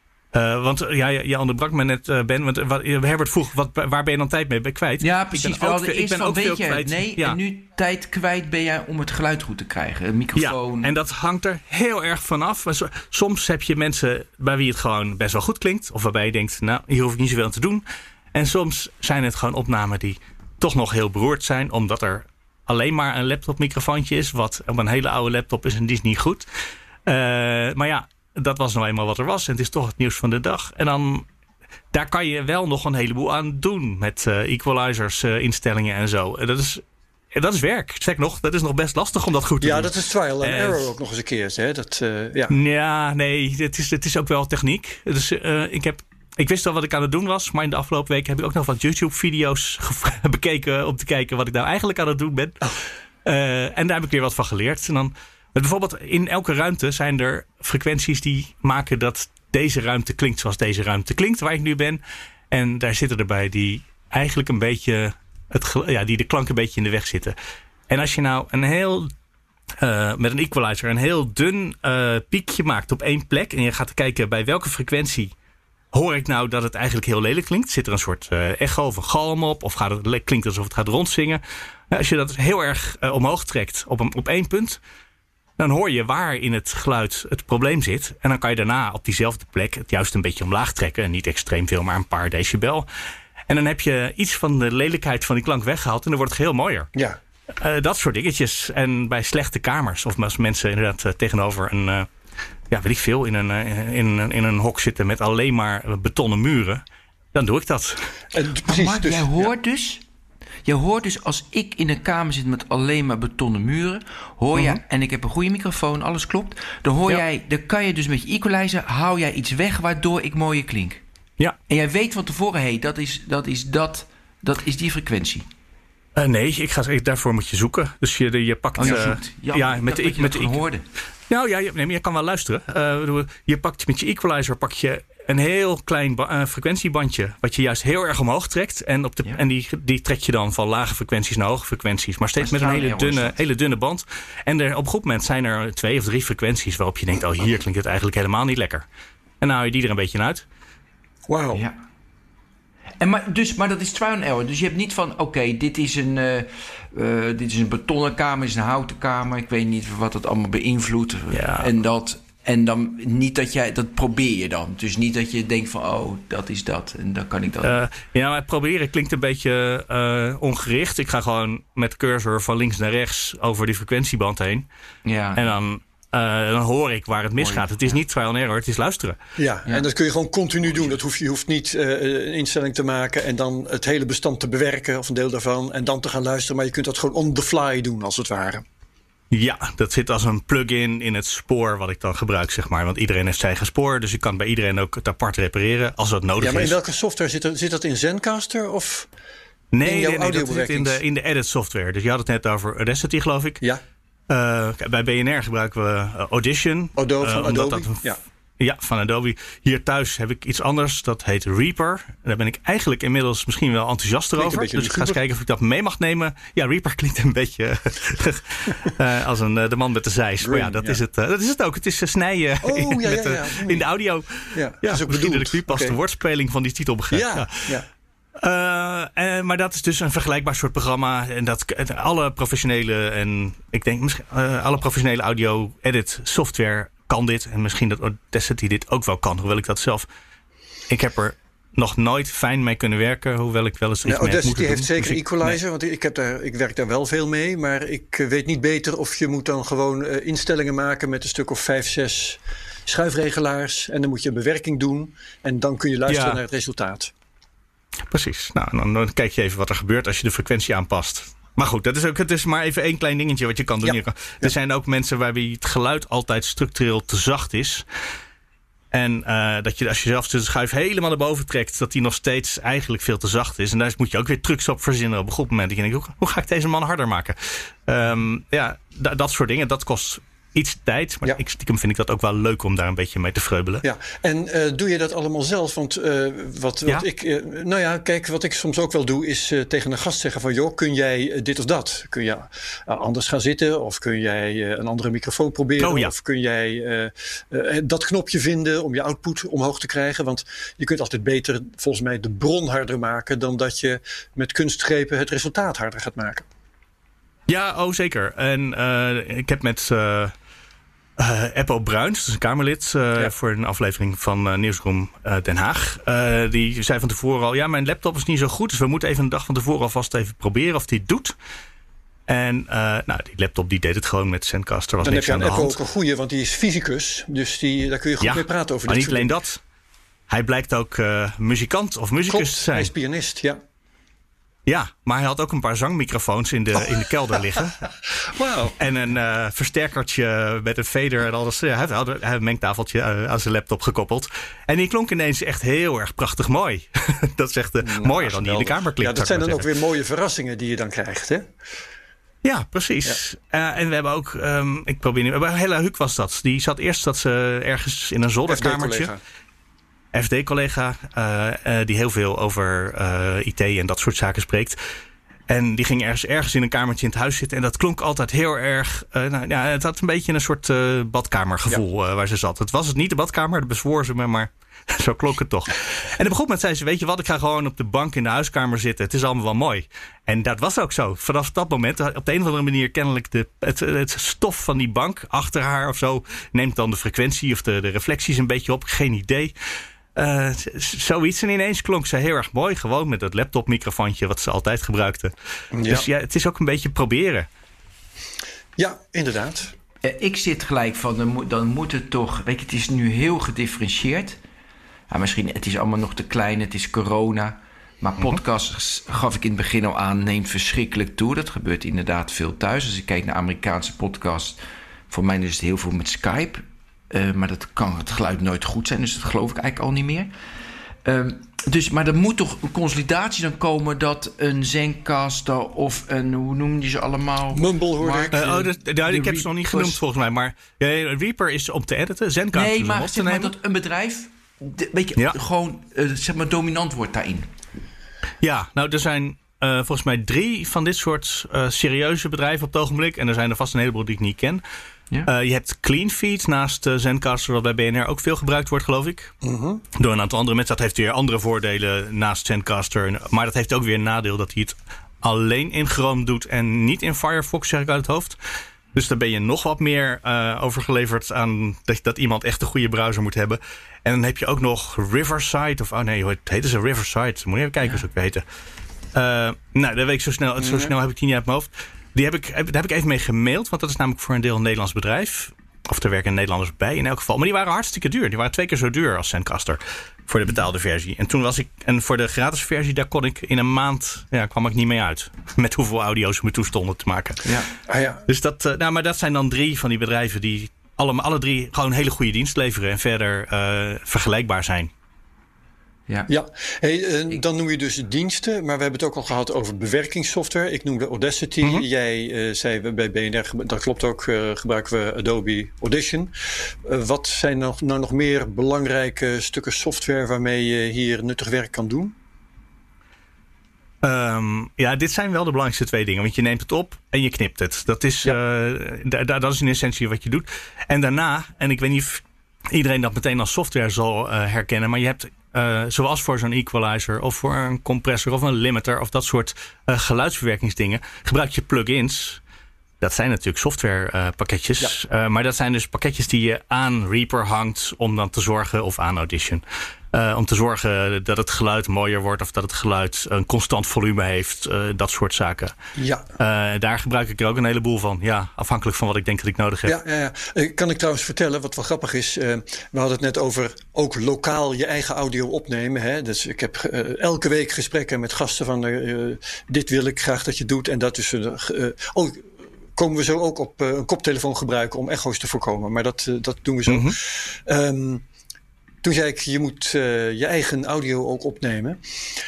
S3: Uh, want ja, je, je onderbrak me net, uh, Ben. Want wat, Herbert vroeg, wat, waar ben je dan tijd mee bij kwijt?
S2: Ja, precies.
S3: Ik ben ook, ik ben ook veel kwijt.
S2: Nee,
S3: ja.
S2: en nu tijd kwijt ben jij om het geluid goed te krijgen. Een microfoon.
S3: Ja, en dat hangt er heel erg vanaf. Soms heb je mensen bij wie het gewoon best wel goed klinkt. Of waarbij je denkt, nou, hier hoef ik niet zoveel aan te doen. En soms zijn het gewoon opnamen die toch nog heel beroerd zijn. Omdat er alleen maar een laptopmicrofoontje is. Wat op een hele oude laptop is en die is niet goed. Uh, maar ja... Dat was nou eenmaal wat er was. En het is toch het nieuws van de dag. En dan, daar kan je wel nog een heleboel aan doen. Met uh, equalizers, uh, instellingen en zo. En dat is, dat is werk. Zeg nog, dat is nog best lastig om dat goed te
S1: ja,
S3: doen.
S1: Ja, dat is trial and uh, error ook nog eens een keer. Hè? Dat, uh, ja.
S3: ja, nee, het is, het is ook wel techniek. Dus, uh, ik, heb, ik wist al wat ik aan het doen was. Maar in de afgelopen week heb ik ook nog wat YouTube-video's ge- bekeken. Om te kijken wat ik nou eigenlijk aan het doen ben. Oh. Uh, en daar heb ik weer wat van geleerd. En dan... Bijvoorbeeld in elke ruimte zijn er frequenties die maken dat deze ruimte klinkt zoals deze ruimte klinkt, waar ik nu ben. En daar zitten erbij die eigenlijk een beetje, het, ja, die de klank een beetje in de weg zitten. En als je nou een heel, uh, met een equalizer een heel dun uh, piekje maakt op één plek en je gaat kijken bij welke frequentie hoor ik nou dat het eigenlijk heel lelijk klinkt. Zit er een soort uh, echo of een galm op of gaat het, klinkt het alsof het gaat rondzingen. Nou, als je dat heel erg uh, omhoog trekt op, een, op één punt, dan hoor je waar in het geluid het probleem zit. En dan kan je daarna op diezelfde plek het juist een beetje omlaag trekken. En niet extreem veel, maar een paar decibel. En dan heb je iets van de lelijkheid van die klank weggehaald. En dan wordt het heel mooier.
S1: Ja.
S3: Uh, dat soort dingetjes. En bij slechte kamers. Of als mensen inderdaad uh, tegenover een... Uh, ja, weet ik veel. In een, uh, in, een, in een hok zitten met alleen maar betonnen muren. Dan doe ik dat.
S1: En precies,
S2: Mark,
S1: dus,
S2: jij hoort ja. dus... Je hoort dus als ik in een kamer zit met alleen maar betonnen muren, hoor je, mm-hmm. en ik heb een goede microfoon, alles klopt, dan hoor ja. jij, dan kan je dus met je equalizer, hou jij iets weg waardoor ik mooier klink.
S3: Ja.
S2: En jij weet van tevoren, hé, hey, dat is dat is dat, dat is die frequentie.
S3: Uh, nee, ik ga, daarvoor moet je zoeken. Dus je, je pakt...
S2: Oh, je
S3: uh,
S2: zoekt. Ja,
S3: ja,
S2: met
S3: met
S2: de,
S3: de,
S2: je
S3: met
S2: dat
S3: de,
S2: hoorde.
S3: Nou ja, je, nee, maar je kan wel luisteren. Uh, je pakt met je equalizer pak je een heel klein ba- uh, frequentiebandje, wat je juist heel erg omhoog trekt. En, op de, ja. en die, die trek je dan van lage frequenties naar hoge frequenties. Maar steeds maar met een hele dunne, hele dunne band. En er, op een goed moment zijn er twee of drie frequenties waarop je denkt, oh, hier klinkt het eigenlijk helemaal niet lekker. En dan hou je die er een beetje uit.
S1: Wauw.
S2: Ja. En maar, dus, maar dat is trial and error. Dus je hebt niet van, oké, okay, dit is een uh, uh, dit is een betonnen kamer, dit is een houten kamer. Ik weet niet wat dat allemaal beïnvloedt.
S3: Ja.
S2: En dat... En dan niet dat jij, dat probeer je dan. Dus niet dat je denkt van, oh, dat is dat. En dan kan ik dat.
S3: Uh, ja, maar proberen klinkt een beetje uh, ongericht. Ik ga gewoon met cursor van links naar rechts over die frequentieband heen.
S2: Ja.
S3: En dan, uh, dan hoor ik waar het misgaat. Het is niet trial and error, het is luisteren.
S1: Ja, ja. En dat kun je gewoon continu doen. Dat hoef je, je hoeft niet uh, een instelling te maken en dan het hele bestand te bewerken, of een deel daarvan, en dan te gaan luisteren. Maar je kunt dat gewoon on the fly doen, als het ware.
S3: Ja, dat zit als een plugin in het spoor wat ik dan gebruik, zeg maar. Want iedereen heeft zijn eigen spoor, dus ik kan bij iedereen ook het apart repareren als dat nodig is.
S1: Ja, maar in welke software zit dat? Zit dat in Zencaster of
S3: nee,
S1: in jouw
S3: nee, nee dat zit in de, in de edit software. Dus je had het net over Audacity, geloof ik.
S1: Ja.
S3: Uh, bij B N R gebruiken we uh, Audition.
S1: Adobe, van
S3: uh,
S1: Adobe,
S3: dat een,
S1: ja.
S3: Ja, van Adobe. Hier thuis heb ik iets anders. Dat heet Reaper. Daar ben ik eigenlijk inmiddels misschien wel enthousiaster over. Dus ik ga eens kijken of ik dat mee mag nemen. Ja, Reaper klinkt een beetje uh, als een, uh, de man met de zeis. Maar ja, dat, ja. Is het, uh, dat is het ook. Het is uh, snijden
S1: oh,
S3: in,
S1: ja,
S3: met,
S1: ja, ja.
S3: Uh, in de audio.
S1: Ja,
S3: ja,
S1: dat is ook
S3: misschien
S1: bedoeld.
S3: dat ik pas okay. de woordspeling van die titel begrijp.
S1: Ja, ja.
S3: ja. Uh, uh, maar dat is dus een vergelijkbaar soort programma. En dat alle professionele en ik denk misschien uh, alle professionele audio edit software kan dit. En misschien dat Audacity dit ook wel kan. Hoewel ik dat zelf... Ik heb er nog nooit fijn mee kunnen werken. Hoewel ik wel eens iets
S1: ja,
S3: mee
S1: Audacity heeft
S3: doen.
S1: zeker
S3: dus
S1: equalizer.
S3: Nee.
S1: Want ik, heb daar, ik werk daar wel veel mee. Maar ik weet niet beter of je moet dan gewoon uh, instellingen maken met een stuk of vijf, zes schuifregelaars. En dan moet je een bewerking doen. En dan kun je luisteren ja. naar het resultaat.
S3: Precies. Nou, dan, dan kijk je even wat er gebeurt als je de frequentie aanpast. Maar goed, dat is ook, het is maar even één klein dingetje wat je kan doen. Ja. Er ja. zijn ook mensen waarbij het geluid altijd structureel te zacht is. En uh, dat je als je zelf de schuif helemaal naar boven trekt, dat die nog steeds eigenlijk veel te zacht is. En daar moet je ook weer trucs op verzinnen op een goed moment. Dat je denkt, hoe, hoe ga ik deze man harder maken? Um, ja, d- dat soort dingen, dat kost iets tijd. Maar ja. ik, stiekem vind ik dat ook wel leuk om daar een beetje mee te vreubelen.
S1: Ja, en uh, doe je dat allemaal zelf? Want uh, wat, wat
S3: ja?
S1: ik... Uh, nou ja, kijk, wat ik soms ook wel doe, is uh, tegen een gast zeggen van, joh, kun jij uh, dit of dat? Kun je uh, anders gaan zitten? Of kun jij uh, een andere microfoon proberen?
S3: Oh, ja.
S1: Of kun jij uh, uh, dat knopje vinden om je output omhoog te krijgen? Want je kunt altijd beter, volgens mij, de bron harder maken dan dat je met kunstgrepen het resultaat harder gaat maken.
S3: Ja, oh zeker. En uh, ik heb met uh, uh, Eppo Bruins, dat is een Kamerlid, uh, ja. voor een aflevering van uh, Nieuwsroom uh, Den Haag. Uh, die zei van tevoren al, ja, mijn laptop is niet zo goed, dus we moeten even een dag van tevoren alvast even proberen of die het doet. En uh, nou, die laptop die deed het gewoon met Zencaster. Was
S1: Dan
S3: niks
S1: heb je
S3: aan de hand.
S1: ook een goeie, want die is fysicus. Dus die, daar kun je goed
S3: ja,
S1: mee praten over.
S3: Maar
S1: dit
S3: niet alleen dat. Hij blijkt ook uh, muzikant of muzikus te zijn.
S1: Hij is pianist, ja.
S3: Ja, maar hij had ook een paar zangmicrofoons in de, oh. in de kelder liggen.
S1: Wow.
S3: En een uh, versterkertje met een fader en alles. Ja, hij had een mengtafeltje uh, aan zijn laptop gekoppeld. En die klonk ineens echt heel erg prachtig mooi. Dat is echt uh, nou, mooier dan die in de kamer klinkt.
S1: Ja, dat zijn dan ook weer mooie verrassingen die je dan krijgt, hè?
S3: Ja, precies. Ja. Uh, en we hebben ook, um, ik probeer nu, bij Hella Huuk was dat. Die zat eerst dat ze ergens in een zolderkamertje. F D-collega. F D-collega, uh, uh, die heel veel over uh, I T en dat soort zaken spreekt. En die ging ergens, ergens in een kamertje in het huis zitten. En dat klonk altijd heel erg... Uh, nou, ja, het had een beetje een soort uh, badkamergevoel ja. uh, waar ze zat. Het was het niet de badkamer, dat bezwoer ze me, maar zo klonk het toch. En op een goed moment zei ze, weet je wat, ik ga gewoon op de bank in de huiskamer zitten. Het is allemaal wel mooi. En dat was ook zo. Vanaf dat moment, op de een of andere manier kennelijk de, het, het stof van die bank achter haar of zo neemt dan de frequentie of de, de reflecties een beetje op. Geen idee. Uh, zoiets. En ineens klonk ze heel erg mooi. Gewoon met dat laptopmicrofoontje wat ze altijd gebruikte. Ja. Dus ja, het is ook een beetje proberen.
S1: Ja, inderdaad.
S2: Uh, ik zit gelijk van, dan moet, dan moet het toch... Weet je, het is nu heel gedifferentieerd. Ja, misschien, het is allemaal nog te klein. Het is corona. Maar podcasts, mm-hmm. gaf ik in het begin al aan, neemt verschrikkelijk toe. Dat gebeurt inderdaad veel thuis. Als ik kijk naar Amerikaanse podcasts, voor mij is het heel veel met Skype. Uh, maar dat kan het geluid nooit goed zijn, dus dat geloof ik eigenlijk al niet meer. Uh, dus, maar er moet toch een consolidatie dan komen dat een Zencastr of een, hoe noem je ze allemaal?
S1: Mumble hoor ik.
S3: Uh, oh, dat, ja, ik heb ze nog niet genoemd volgens mij, maar ja, Reaper is om te editen, Zencastr
S2: nee,
S3: is
S2: maar,
S3: om op te
S2: zeg maar
S3: nemen.
S2: dat een bedrijf, de, weet je,
S3: ja.
S2: gewoon uh, zeg maar dominant wordt daarin.
S3: Ja, nou er zijn uh, volgens mij drie van dit soort uh, serieuze bedrijven op het ogenblik. En er zijn er vast een heleboel die ik niet ken. Ja. Uh, je hebt CleanFeed naast uh, Zencastr, wat bij B N R ook veel gebruikt wordt, geloof ik. Uh-huh. Door een aantal andere mensen. Dat heeft weer andere voordelen naast Zencastr. Maar dat heeft ook weer een nadeel dat hij het alleen in Chrome doet en niet in Firefox, zeg ik uit het hoofd. Dus daar ben je nog wat meer uh, overgeleverd aan dat, dat iemand echt een goede browser moet hebben. En dan heb je ook nog Riverside. Of oh nee, hoe heet ze? Riverside. Moet je even kijken ja. hoe ze ook weten. Uh, nou, dat weet ik zo snel. Zo snel heb ik die niet uit mijn hoofd. Die heb ik, daar heb ik even mee gemaild. Want dat is namelijk voor een deel een Nederlands bedrijf. Of er werken Nederlanders bij in elk geval. Maar die waren hartstikke duur. Die waren twee keer zo duur als Zencastr. Voor de betaalde versie. En toen was ik. En voor de gratis versie, daar kon ik in een maand. Ja, kwam ik niet mee uit. Met hoeveel audio's me toestonden te maken. Ja. Ah, ja. Dus dat. Uh, nou, maar dat zijn dan drie van die bedrijven die alle, alle drie gewoon een hele goede dienst leveren. En verder uh, vergelijkbaar zijn.
S1: Ja, ja. Hey, uh, dan noem je dus diensten, maar we hebben het ook al gehad over bewerkingssoftware. Ik noemde Audacity. Mm-hmm. Jij uh, zei bij B N R, dat klopt ook, uh, gebruiken we Adobe Audition. Uh, wat zijn nog, nou nog meer belangrijke stukken software waarmee je hier nuttig werk kan doen?
S3: Um, ja, dit zijn wel de belangrijkste twee dingen. Want je neemt het op en je knipt het. Dat is, ja. uh, da- da- dat is in essentie wat je doet. En daarna, en ik weet niet of iedereen dat meteen als software zal uh, herkennen, maar je hebt Uh, zoals voor zo'n equalizer of voor een compressor of een limiter of dat soort uh, geluidsverwerkingsdingen, gebruik je plugins. Dat zijn natuurlijk softwarepakketjes. Ja. Uh, maar dat zijn dus pakketjes die je aan Reaper hangt om dan te zorgen, of aan Audition. Uh, om te zorgen dat het geluid mooier wordt of dat het geluid een constant volume heeft. Uh, dat soort zaken. Ja. Uh, daar gebruik ik er ook een heleboel van. Ja, afhankelijk van wat ik denk dat ik nodig heb.
S1: Ja, ja, ja. Uh, kan ik trouwens vertellen, wat wel grappig is. Uh, we hadden het net over ook lokaal je eigen audio opnemen. Hè? Dus ik heb uh, elke week gesprekken met gasten van uh, dit wil ik graag dat je doet. En dat is uh, uh, oh, komen we zo ook op uh, een koptelefoon gebruiken om echo's te voorkomen. Maar dat, uh, dat doen we zo. Mm-hmm. Um, Toen zei ik, je moet uh, je eigen audio ook opnemen.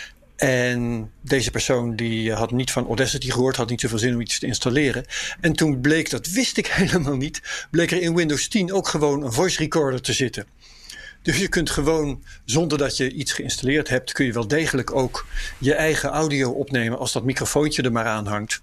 S1: En deze persoon die had niet van Audacity gehoord, had niet zoveel zin om iets te installeren. En toen bleek, dat wist ik helemaal niet, bleek er in Windows tien ook gewoon een voice recorder te zitten. Dus je kunt gewoon, zonder dat je iets geïnstalleerd hebt, kun je wel degelijk ook je eigen audio opnemen als dat microfoontje er maar aan hangt.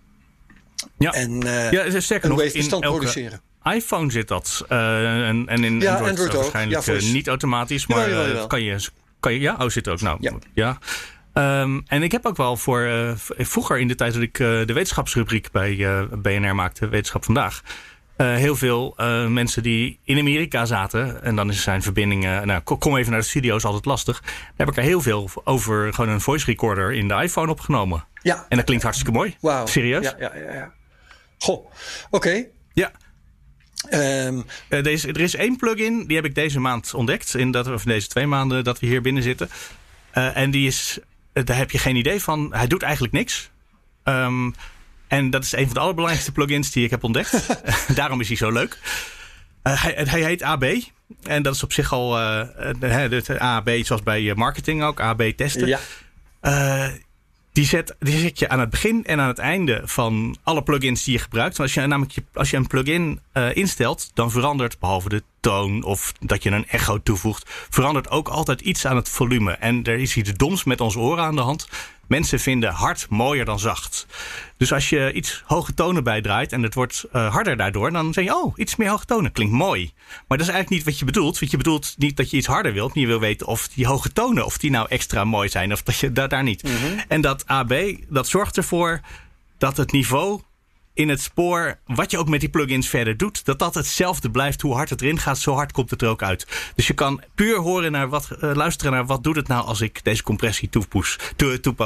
S3: Ja,
S1: en uh,
S3: ja sterker nog, in elke
S1: produceren.
S3: iPhone zit dat. Uh, en, en in
S1: ja,
S3: Android,
S1: Android
S3: waarschijnlijk
S1: ja,
S3: uh, niet automatisch. Maar jawel, jawel. Uh, kan, je, kan je... Ja, oh, zit ook. Nou, ja. ja. Um, en ik heb ook wel voor... Uh, vroeger in de tijd dat ik uh, de wetenschapsrubriek bij uh, B N R maakte, Wetenschap Vandaag, Uh, heel veel uh, mensen die in Amerika zaten. En dan is zijn verbindingen. Nou, kom even naar de studio, is altijd lastig. Daar heb ik er heel veel over gewoon een voice recorder in de iPhone opgenomen. Ja. En dat klinkt hartstikke mooi.
S1: Wauw.
S3: Serieus?
S1: Ja, ja, ja. ja. Goh, oké. Okay.
S3: Ja. Um, uh, deze, er is één plugin, die heb ik deze maand ontdekt. In dat, of deze twee maanden dat we hier binnen zitten. Uh, en die is, uh, daar heb je geen idee van. Hij doet eigenlijk niks. Um, en dat is een van de allerbelangrijkste plugins die ik heb ontdekt. Daarom is hij zo leuk. Uh, hij, hij heet A B. En dat is op zich al uh, de, de A B, zoals bij marketing ook. A B testen. Ja. Uh, Die zet, die zet je aan het begin en aan het einde van alle plugins die je gebruikt. Want als je namelijk je, als je een plugin uh, instelt, dan verandert, behalve de toon of dat je een echo toevoegt, verandert ook altijd iets aan het volume. En er is iets doms met onze oren aan de hand. Mensen vinden hard mooier dan zacht. Dus als je iets hoge tonen bijdraait en het wordt uh, harder daardoor, dan zeg je, oh, iets meer hoge tonen, klinkt mooi. Maar dat is eigenlijk niet wat je bedoelt. Want je bedoelt niet dat je iets harder wilt, maar je wil weten of die hoge tonen, of die nou extra mooi zijn, of dat je daar, daar niet. Mm-hmm. En dat A B, dat zorgt ervoor dat het niveau in het spoor, wat je ook met die plugins verder doet, dat dat hetzelfde blijft. Hoe hard het erin gaat, zo hard komt het er ook uit. Dus je kan puur horen naar wat, uh, luisteren naar wat doet het nou als ik deze compressie toepoes, to, toepo,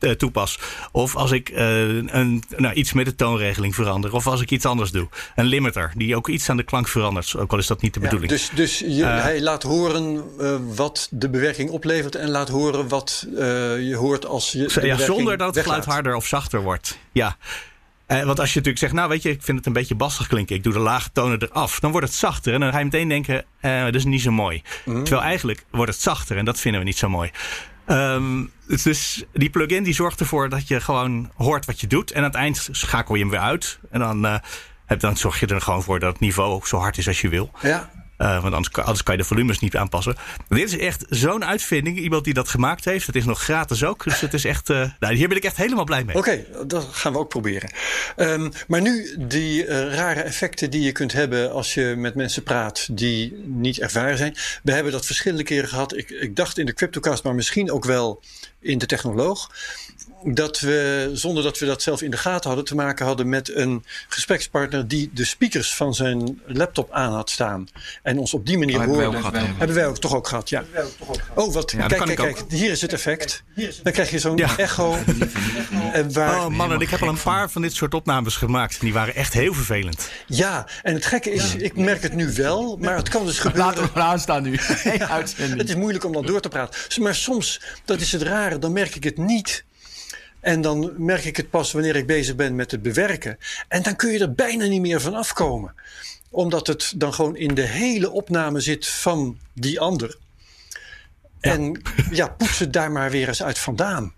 S3: uh, toepas. Of als ik uh, een, nou, iets met de toonregeling verander. Of als ik iets anders doe. Een limiter die ook iets aan de klank verandert. Ook al is dat niet de
S1: ja,
S3: bedoeling.
S1: Dus, dus je, uh, hij laat horen uh, wat de bewerking oplevert. En laat horen wat uh, je hoort als je de
S3: ja, zonder dat het
S1: weglaat.
S3: geluid harder of zachter wordt. Ja. Uh, want als je natuurlijk zegt, nou weet je, ik vind het een beetje bassig klinken. Ik doe de lage tonen eraf. Dan wordt het zachter. En dan ga je meteen denken, uh, dat is niet zo mooi. Mm. Terwijl eigenlijk wordt het zachter. En dat vinden we niet zo mooi. Um, dus die plugin die zorgt ervoor dat je gewoon hoort wat je doet. En aan het eind schakel je hem weer uit. En dan, uh, dan zorg je er gewoon voor dat het niveau zo hard is als je wil. Ja. Uh, want anders, anders kan je de volumes niet aanpassen. Dit is echt zo'n uitvinding. Iemand die dat gemaakt heeft. Het is nog gratis ook. Dus het is echt, uh, nou, hier ben ik echt helemaal blij mee.
S1: Oké, okay, dat gaan we ook proberen. Um, maar nu die uh, rare effecten die je kunt hebben als je met mensen praat die niet ervaren zijn. We hebben dat verschillende keren gehad. Ik, ik dacht in de Cryptocast, maar misschien ook wel in de Technoloog. Dat we, zonder dat we dat zelf in de gaten hadden, te maken hadden met een gesprekspartner die de speakers van zijn laptop aan had staan. En ons op die manier
S2: oh,
S1: hoorde.
S2: Hebben wij ook gehad,
S1: hebben wij ook toch ook gehad, ja. Oh, wat, ja, kijk, kijk, kijk. Hier is het effect. Dan krijg je zo'n ja. echo. En waar...
S3: Oh man, en ik heb al een paar van dit soort opnames gemaakt. Die waren echt heel vervelend.
S1: Ja, en het gekke is, ik merk het nu wel, maar het kan dus gebeuren.
S2: Laten we maar aanstaan nu.
S1: Ja, het is moeilijk om dan door te praten. Maar soms, dat is het rare, dan merk ik het niet. En dan merk ik het pas wanneer ik bezig ben met het bewerken. En dan kun je er bijna niet meer van afkomen. Omdat het dan gewoon in de hele opname zit van die ander. Ja. En ja, poets het daar maar weer eens uit vandaan.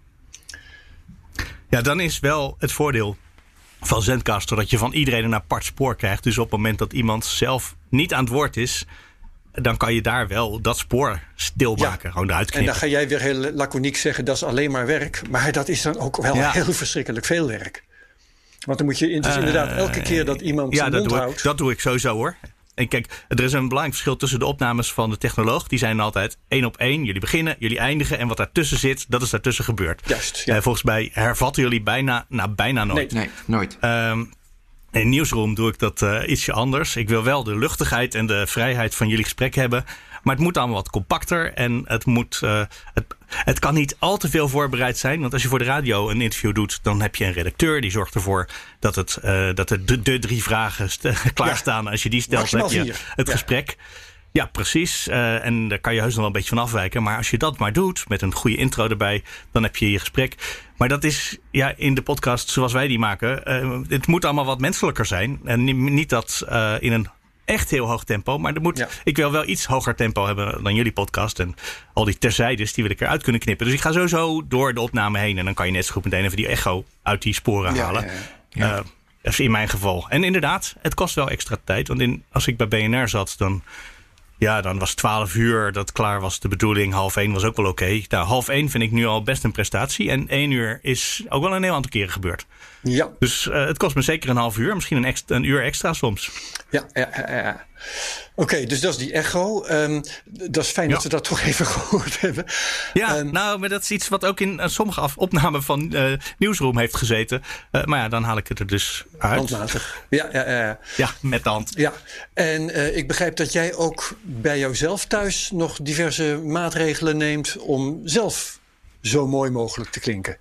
S3: Ja, dan is wel het voordeel van Zencastr dat je van iedereen een apart spoor krijgt. Dus op het moment dat iemand zelf niet aan het woord is, dan kan je daar wel dat spoor stilmaken. Ja. Gewoon eruit knippen.
S1: En dan ga jij weer heel laconiek zeggen, dat is alleen maar werk. Maar dat is dan ook wel ja. heel verschrikkelijk veel werk. Want dan moet je dus inderdaad uh, elke keer dat iemand
S3: ja,
S1: zijn mond
S3: doe
S1: houdt.
S3: Ik, dat doe ik sowieso hoor. En kijk, er is een belangrijk verschil tussen de opnames van de Technoloog. Die zijn altijd één op één. Jullie beginnen, jullie eindigen. En wat daartussen zit, dat is daartussen gebeurd. Juist. Ja. Uh, volgens mij hervatten jullie bijna, nou, bijna nooit.
S2: Nee, nee nooit.
S3: Um, In Nieuwsroom doe ik dat uh, ietsje anders. Ik wil wel de luchtigheid en de vrijheid van jullie gesprek hebben. Maar het moet allemaal wat compacter. En het, moet, uh, het, het kan niet al te veel voorbereid zijn. Want als je voor de radio een interview doet, dan heb je een redacteur. Die zorgt ervoor dat, het, uh, dat er de, de drie vragen st- klaarstaan. Ja. Als je die stelt, heb je vier. het ja. gesprek. Ja, precies. Uh, en daar kan je heus nog wel een beetje van afwijken. Maar als je dat maar doet, met een goede intro erbij, dan heb je je gesprek. Maar dat is ja, in de podcast zoals wij die maken. Uh, het moet allemaal wat menselijker zijn. En niet dat uh, in een echt heel hoog tempo. Maar er moet, ja. ik wil wel iets hoger tempo hebben dan jullie podcast. En al die terzijdes, die wil ik eruit kunnen knippen. Dus ik ga sowieso door de opname heen. En dan kan je net zo goed meteen even die echo uit die sporen
S1: ja,
S3: halen.
S1: Ja, ja. Ja.
S3: Uh, dat is in mijn geval. En inderdaad, het kost wel extra tijd. Want in, als ik bij B N R zat, dan... Ja, dan was twaalf uur dat klaar was de bedoeling. Half één was ook wel oké. Okay. Nou, half één vind ik nu al best een prestatie. En één uur is ook wel een heel aantal keren gebeurd.
S1: Ja.
S3: Dus uh, het kost me zeker een half uur. Misschien een, extra, een uur extra soms.
S1: Ja, ja, ja. ja. Oké, okay, dus dat is die echo. Um, dat is fijn ja. dat we dat toch even gehoord hebben.
S3: Ja, um, nou, maar dat is iets wat ook in uh, sommige af- opnamen van uh, Nieuwsroom heeft gezeten. Uh, maar ja, dan haal ik het er dus uit.
S1: Handmatig. Ja, ja, ja.
S3: Ja, met de hand.
S1: Ja, en uh, ik begrijp dat jij ook bij jouzelf thuis nog diverse maatregelen neemt om zelf zo mooi mogelijk te klinken.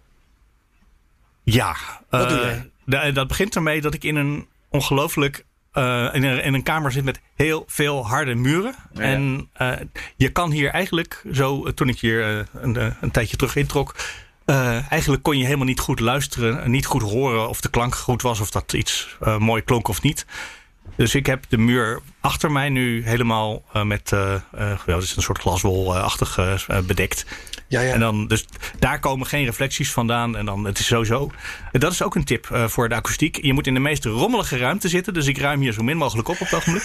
S3: Ja.
S1: Wat
S3: uh,
S1: doe jij?
S3: D- dat begint ermee dat ik in een ongelooflijk... Uh, in, een, in een kamer zit met heel veel harde muren. Ja. En uh, je kan hier eigenlijk, zo toen ik hier uh, een, een tijdje terug introk... Uh, eigenlijk kon je helemaal niet goed luisteren, niet goed horen of de klank goed was, of dat iets uh, mooi klonk of niet. Dus ik heb de muur achter mij nu helemaal uh, met uh, uh, ja, het is een soort glaswolachtig uh, bedekt. Ja, ja. En dan, dus daar komen geen reflecties vandaan. En dan, het is sowieso. Dat is ook een tip uh, voor de akoestiek. Je moet in de meest rommelige ruimte zitten. Dus ik ruim hier zo min mogelijk op op het ogenblik.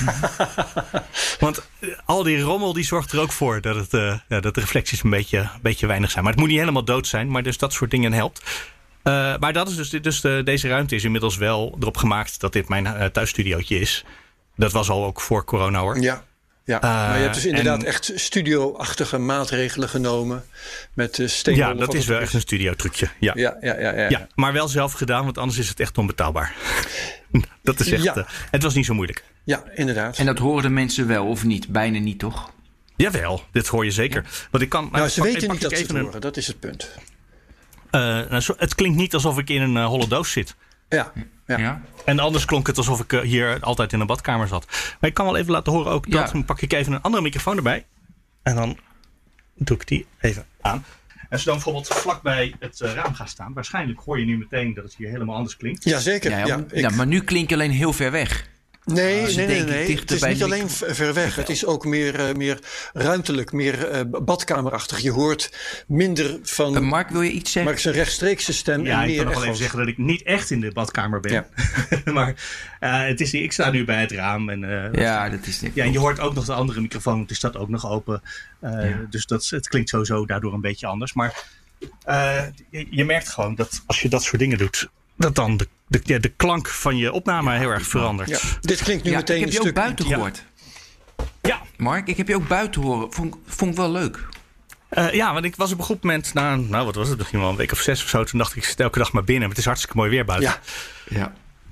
S3: Want uh, al die rommel die zorgt er ook voor dat, het, uh, ja, dat de reflecties een beetje, een beetje weinig zijn. Maar het moet niet helemaal dood zijn. Maar dus dat soort dingen helpt. Uh, maar dat is dus, dus de, deze ruimte is inmiddels wel erop gemaakt dat dit mijn uh, thuisstudiootje is. Dat was al ook voor corona hoor.
S1: Ja. Ja, uh, maar je hebt dus inderdaad en, echt studio-achtige maatregelen genomen met uh, stenen.
S3: Ja, dat is wel echt een studio-trucje. Ja.
S1: Ja, ja, ja, ja.
S3: ja, maar wel zelf gedaan, want anders is het echt onbetaalbaar. Dat is echt. Ja. Uh, het was niet zo moeilijk.
S1: Ja, inderdaad.
S2: En dat horen de mensen wel of niet? Bijna niet, toch?
S3: Jawel, dit hoor je zeker.
S1: Ja.
S3: Want ik kan.
S1: Nou, nou ze pak, weten niet dat ze het een... horen. Dat is het punt.
S3: nou, zo, het klinkt niet alsof ik in een uh, holle doos zit.
S1: Ja, ja. ja.
S3: En anders klonk het alsof ik uh, hier altijd in een badkamer zat. Maar ik kan wel even laten horen ook dat. Ja. Dan pak ik even een andere microfoon erbij. En dan doe ik die even aan. En als je dan bijvoorbeeld vlakbij het uh, raam gaat staan. Waarschijnlijk hoor je nu meteen dat het hier helemaal anders klinkt.
S1: Jazeker.
S2: Ja, ja,
S1: ja,
S2: ja, maar nu klinkt alleen heel ver weg.
S1: Nee, uh, nee, nee, nee. Het is niet alleen ver weg. Het is ook meer, uh, meer ruimtelijk, meer uh, badkamerachtig. Je hoort minder van...
S2: Uh, Mark, wil je iets zeggen?
S1: Mark zijn rechtstreekse stem.
S3: Ja,
S1: en meer
S3: ik kan nog wel even zeggen dat ik niet echt in de badkamer ben. Ja. maar uh, het is, ik sta nu bij het raam. En, uh,
S2: ja, dat is niet.
S3: Ja, en je hoort ook nog de andere microfoon. Die staat ook nog open. Uh, ja. Dus dat, het klinkt sowieso daardoor een beetje anders. Maar uh, je, je merkt gewoon dat als je dat soort dingen doet... dat dan de, de, ja, de klank van je opname ja, heel erg verandert. Ja.
S1: Dit klinkt nu
S2: ja,
S1: meteen
S2: ik heb
S1: een
S2: je
S1: stuk...
S2: ook buiten gehoord.
S3: Ja.
S2: Mark, ik heb je ook buiten horen. Vond, vond ik wel leuk.
S3: Uh, ja, want ik was op een goed moment... Na, nou, wat was het? Misschien wel een week of zes of zo. Toen dacht ik, ik zit elke dag maar binnen. Maar het is hartstikke mooi weer buiten.
S1: Ja.
S2: ja.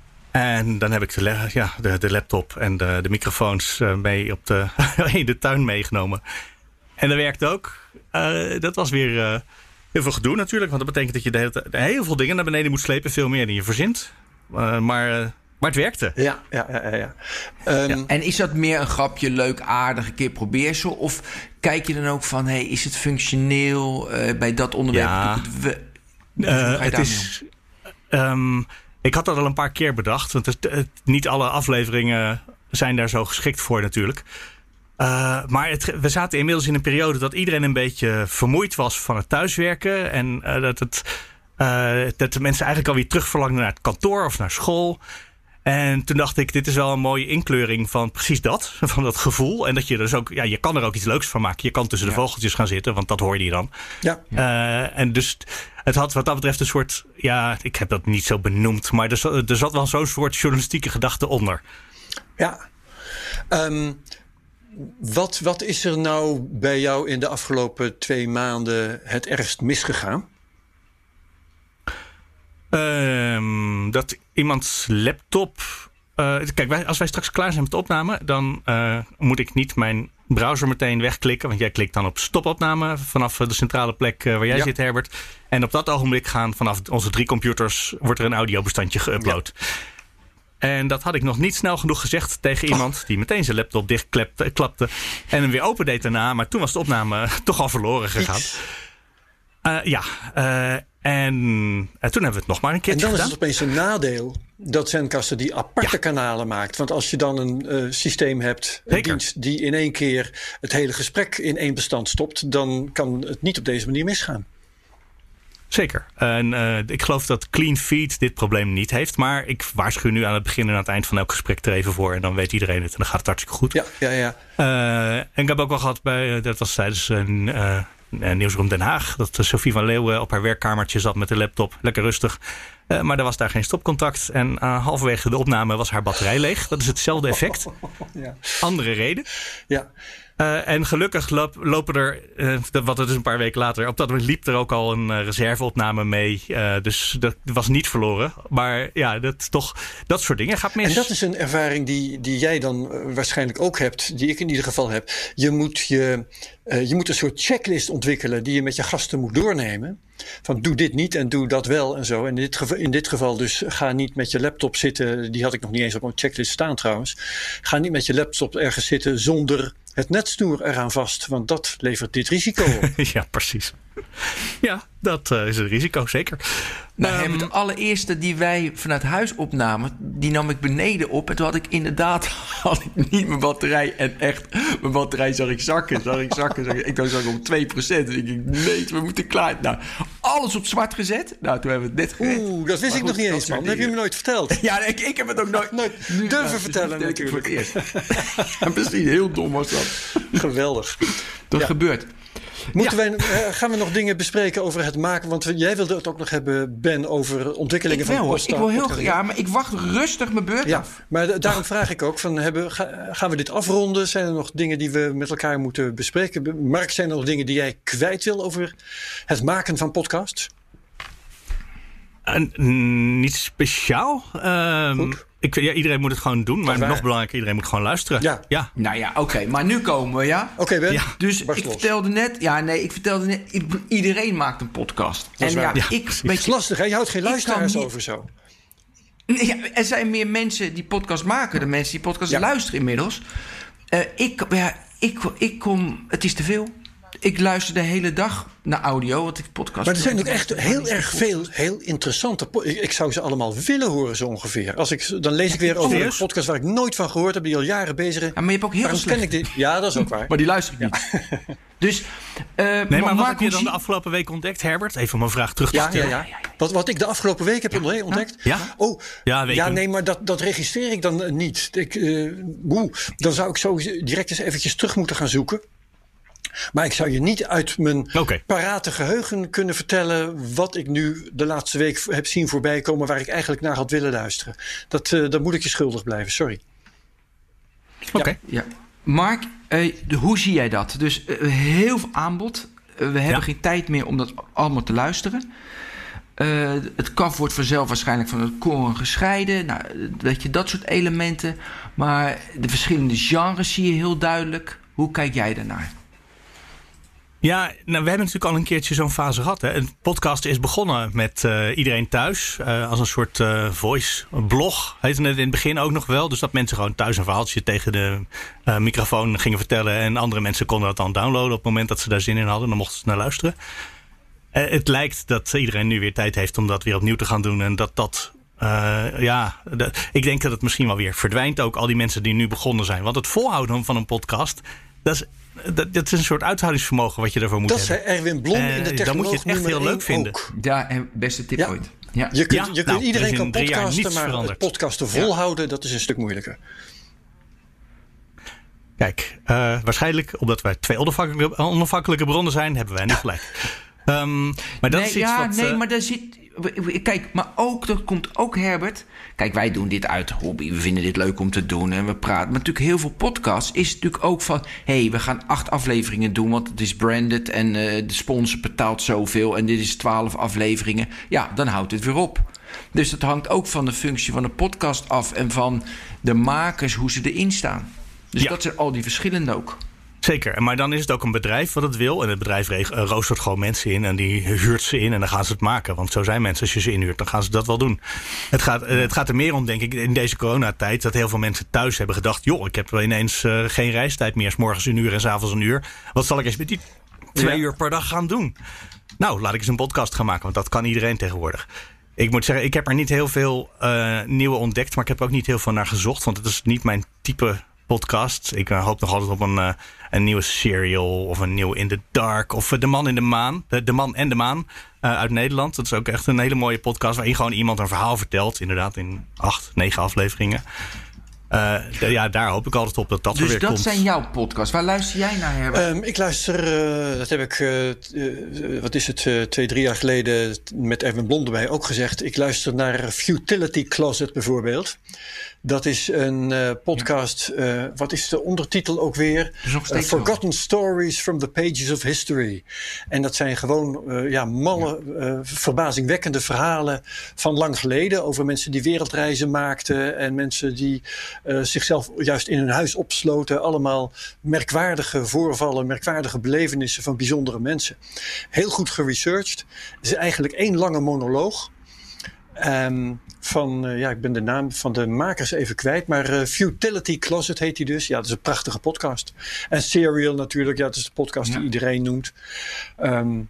S3: En dan heb ik de, ja, de, de laptop en de, de microfoons uh, mee op de, in de tuin meegenomen. En dat werkte ook. Uh, dat was weer... Uh, Heel veel gedoe natuurlijk, want dat betekent dat je de hele tijd heel veel dingen naar beneden moet slepen. Veel meer dan je verzint. Uh, maar, uh, maar het werkte.
S1: Ja, ja, ja. ja.
S2: Um, ja. En is dat meer een grapje, leuk, aardig, een keer probeer zo? Of kijk je dan ook van, hey, is het functioneel uh, bij dat onderwerp?
S3: Ja,
S2: we,
S3: uh, het is... Um, ik had dat al een paar keer bedacht. Want het, het, niet alle afleveringen zijn daar zo geschikt voor natuurlijk. Uh, maar het, we zaten inmiddels in een periode dat iedereen een beetje vermoeid was van het thuiswerken. En uh, dat, het, uh, dat de mensen eigenlijk alweer terugverlangden naar het kantoor of naar school. En toen dacht ik, dit is wel een mooie inkleuring van precies dat. Van dat gevoel. En dat je dus ook, ja, je kan er ook iets leuks van maken. Je kan tussen de ja. vogeltjes gaan zitten, want dat hoorde je dan.
S1: Ja.
S3: Uh, en dus het had wat dat betreft een soort, ja, ik heb dat niet zo benoemd. Maar er, er zat wel zo'n soort journalistieke gedachte onder.
S1: Ja. Um... Wat, wat is er nou bij jou in de afgelopen twee maanden het ergst misgegaan?
S3: Um, dat iemands laptop... Uh, kijk, wij, als wij straks klaar zijn met de opname... dan uh, moet ik niet mijn browser meteen wegklikken. Want jij klikt dan op stopopname vanaf de centrale plek uh, waar jij ja. zit, Herbert. En op dat ogenblik gaan vanaf onze drie computers... wordt er een audiobestandje geüpload. Ja. En dat had ik nog niet snel genoeg gezegd tegen iemand... die meteen zijn laptop dichtklapte en hem weer opendeed daarna. Maar toen was de opname toch al verloren gegaan. Uh, ja, uh, en uh, toen hebben we het nog maar een keertje gedaan.
S1: En dan gedaan. Is het opeens een nadeel dat Zencastr die aparte ja. kanalen maakt. Want als je dan een uh, systeem hebt, een Zeker. dienst... die in één keer het hele gesprek in één bestand stopt... dan kan het niet op deze manier misgaan.
S3: Zeker. En uh, ik geloof dat CleanFeed dit probleem niet heeft. Maar ik waarschuw nu aan het begin en aan het eind van elk gesprek er even voor. En dan weet iedereen het en dan gaat het hartstikke goed.
S1: Ja, ja, ja.
S3: Uh, en ik heb ook wel gehad bij, dat was tijdens een uh, Nieuwsroom Den Haag. Dat Sophie van Leeuwen op haar werkkamertje zat met de laptop. Lekker rustig. Uh, maar er was daar geen stopcontact. En uh, halverwege de opname was haar batterij leeg. Dat is hetzelfde effect. Ja. Andere reden.
S1: Ja.
S3: Uh, en gelukkig loop, lopen er, uh, wat het is een paar weken later, op dat moment liep er ook al een uh, reserveopname mee. Uh, dus dat was niet verloren. Maar ja, dat, toch, dat soort dingen gaat mis.
S1: En dat is een ervaring die, die jij dan uh, waarschijnlijk ook hebt, die ik in ieder geval heb. Je moet, je, uh, je moet een soort checklist ontwikkelen die je met je gasten moet doornemen. Van doe dit niet en doe dat wel en zo. En in dit, geval, in dit geval dus ga niet met je laptop zitten. Die had ik nog niet eens op een checklist staan trouwens. Ga niet met je laptop ergens zitten zonder het netsnoer eraan vast. Want dat levert dit risico op.
S3: Ja, precies. Ja, dat uh, is het risico, zeker.
S2: Nou, um, het allereerste die wij vanuit huis opnamen, die nam ik beneden op. En toen had ik inderdaad had ik niet mijn batterij. En echt, mijn batterij zag ik zakken, zag ik zakken. Zag ik, ik zag ik om twee procent. En ik dacht, nee, we moeten klaar. Nou, alles op zwart gezet. Nou, toen hebben we het net gered.
S1: Oeh, dat wist maar ik goed, nog niet eens, man. Dat heb je me nooit verteld.
S2: Ja, ik, ik heb het ook nooit,
S1: nooit durven nou, vertellen
S2: dus
S1: natuurlijk.
S2: Ik voor het eerst. Precies, heel dom was dat.
S1: Geweldig.
S2: Dat ja. gebeurt.
S1: Moeten ja. wij, uh, gaan we nog dingen bespreken over het maken? Want jij wilde het ook nog hebben, Ben, over ontwikkelingen
S2: ik wil,
S1: van post.
S2: Ik wil heel Ja, maar ik wacht rustig mijn beurt
S1: ja,
S2: af.
S1: Maar d- daarom vraag ik ook, van, hebben, ga, gaan we dit afronden? Zijn er nog dingen die we met elkaar moeten bespreken? Mark, zijn er nog dingen die jij kwijt wil over het maken van podcasts?
S3: Uh, niet speciaal. Um,
S1: Goed.
S3: Ik, ja, iedereen moet het gewoon doen, maar nog belangrijker, iedereen moet gewoon luisteren.
S1: Ja.
S3: ja.
S2: Nou ja, oké, okay, maar nu komen we, ja?
S1: Oké, okay, Ben. Ja.
S2: Dus Barst ik los. vertelde net, ja, nee, ik vertelde net, iedereen maakt een podcast.
S1: Dat is
S2: en
S1: waar.
S2: ja,
S1: ja,
S2: ik,
S1: weet
S2: je,
S1: het is lastig, hè? Je houdt geen luisteraars niet... over zo.
S2: Ja, er zijn meer mensen die podcast maken dan mensen die podcast ja. luisteren inmiddels. Uh, ik, ja, ik, ik kom, het is te veel. Ik luister de hele dag naar audio, want ik podcast.
S1: Maar er zijn ook echt heel erg veel heel interessante. Po- ik, ik zou ze allemaal willen horen, zo ongeveer. Als ik, dan lees ik weer over een podcast waar ik nooit van gehoord heb, die al jaren bezig is.
S2: Ja, maar je hebt ook heel veel.
S1: Ken ik dit? Ja, dat is ook waar.
S2: Maar die luister ik niet. Ja. Dus, uh,
S3: nee, maar, maar wat heb je dan de afgelopen week ontdekt, Herbert? Even om een vraag terug te
S1: ja,
S3: stellen.
S1: Ja, ja. Wat, wat ik de afgelopen week heb ja. ontdekt?
S3: Ja?
S1: Oh,
S3: ja,
S1: ja nee, maar dat, dat registreer ik dan uh, niet. Ik, uh, boe, dan zou ik zo direct eens eventjes terug moeten gaan zoeken. Maar ik zou je niet uit mijn okay. parate geheugen kunnen vertellen wat ik nu de laatste week heb zien voorbij komen waar ik eigenlijk naar had willen luisteren. Dat, uh, dat moet ik je schuldig blijven, sorry.
S3: Oké. Okay.
S2: Ja. Mark, uh, hoe zie jij dat? Dus uh, heel veel aanbod. Uh, we hebben ja. geen tijd meer om dat allemaal te luisteren. Uh, het kaf wordt vanzelf waarschijnlijk van het koren gescheiden. Nou, weet je, dat soort elementen. Maar de verschillende genres zie je heel duidelijk. Hoe kijk jij daarnaar?
S3: Ja, nou, we hebben natuurlijk al een keertje zo'n fase gehad. Hè. Een podcast is begonnen met uh, iedereen thuis. Uh, als een soort uh, voice blog. Heette het in het begin ook nog wel. Dus dat mensen gewoon thuis een verhaaltje tegen de uh, microfoon gingen vertellen. En andere mensen konden dat dan downloaden op het moment dat ze daar zin in hadden. Dan mochten ze naar luisteren. Uh, het lijkt dat iedereen nu weer tijd heeft om dat weer opnieuw te gaan doen. En dat dat... Uh, ja, de, ik denk dat het misschien wel weer verdwijnt. Ook al die mensen die nu begonnen zijn. Want het volhouden van een podcast... Dat is, dat, dat is een soort uithoudingsvermogen wat je ervoor moet
S1: dat
S3: hebben.
S1: Dat zei Erwin Blom uh, in de technoloog.
S3: Dan moet je het echt heel leuk vinden.
S2: Ook. Ja, beste tip
S1: ja.
S2: ooit. Ja.
S1: Je kunt,
S2: ja.
S1: je kunt
S3: nou,
S1: iedereen kan podcasten, maar
S3: veranderd.
S1: het podcasten volhouden, ja. dat is een stuk moeilijker.
S3: Kijk, uh, waarschijnlijk omdat wij twee onafhankelijke, onafhankelijke bronnen zijn, hebben wij niet gelijk. Um, maar dat
S2: nee,
S3: is iets
S2: ja,
S3: wat...
S2: Nee,
S3: uh,
S2: maar daar zit... Kijk, maar ook, dat komt ook Herbert. Kijk, wij doen dit uit hobby. We vinden dit leuk om te doen en we praten. Maar natuurlijk heel veel podcasts is natuurlijk ook van... hé, hey, we gaan acht afleveringen doen, want het is branded... en uh, de sponsor betaalt zoveel en dit is twaalf afleveringen. Ja, dan houdt het weer op. Dus dat hangt ook van de functie van de podcast af... en van de makers, hoe ze erin staan. Dus ja. dat zijn al die verschillende ook.
S3: Zeker, maar dan is het ook een bedrijf wat het wil. En het bedrijf re- roostert gewoon mensen in en die huurt ze in en dan gaan ze het maken. Want zo zijn mensen, als je ze inhuurt, dan gaan ze dat wel doen. Het gaat, het gaat er meer om, denk ik, in deze coronatijd... dat heel veel mensen thuis hebben gedacht... joh, ik heb wel ineens uh, geen reistijd meer. 's morgens een uur en 's avonds een uur. Wat zal ik eens met die twee ja. uur per dag gaan doen? Nou, laat ik eens een podcast gaan maken, want dat kan iedereen tegenwoordig. Ik moet zeggen, ik heb er niet heel veel uh, nieuwe ontdekt... maar ik heb ook niet heel veel naar gezocht, want het is niet mijn type... podcast. Ik uh, hoop nog altijd op een, uh, een nieuwe serial of een nieuw In the Dark of uh, De Man in de Maan. De, de Man en de Maan uh, uit Nederland. Dat is ook echt een hele mooie podcast waarin gewoon iemand een verhaal vertelt. Inderdaad in acht, negen afleveringen. Uh, d- ja, daar hoop ik altijd op dat dat
S2: dus
S3: er weer
S2: dat
S3: komt.
S2: zijn jouw podcasts. Waar luister jij naar, Herbert?
S1: Um, ik luister, uh, dat heb ik, uh, uh, wat is het, uh, twee, drie jaar geleden met Erwin Blom erbij ook gezegd. Ik luister naar Futility Closet bijvoorbeeld. Dat is een uh, podcast, uh, wat is de ondertitel ook weer? Uh, Forgotten Stories from the Pages of History. En dat zijn gewoon uh, ja, malle, uh, verbazingwekkende verhalen van lang geleden. Over mensen die wereldreizen maakten. En mensen die uh, zichzelf juist in hun huis opsloten. Allemaal merkwaardige voorvallen, merkwaardige belevenissen van bijzondere mensen. Heel goed geresearched. Het is eigenlijk één lange monoloog. Um, van, uh, ja, ik ben de naam van de makers even kwijt. Maar uh, Futility Closet heet hij dus. Ja, dat is een prachtige podcast. En Serial natuurlijk. Ja, dat is de podcast ja. die iedereen noemt. Um,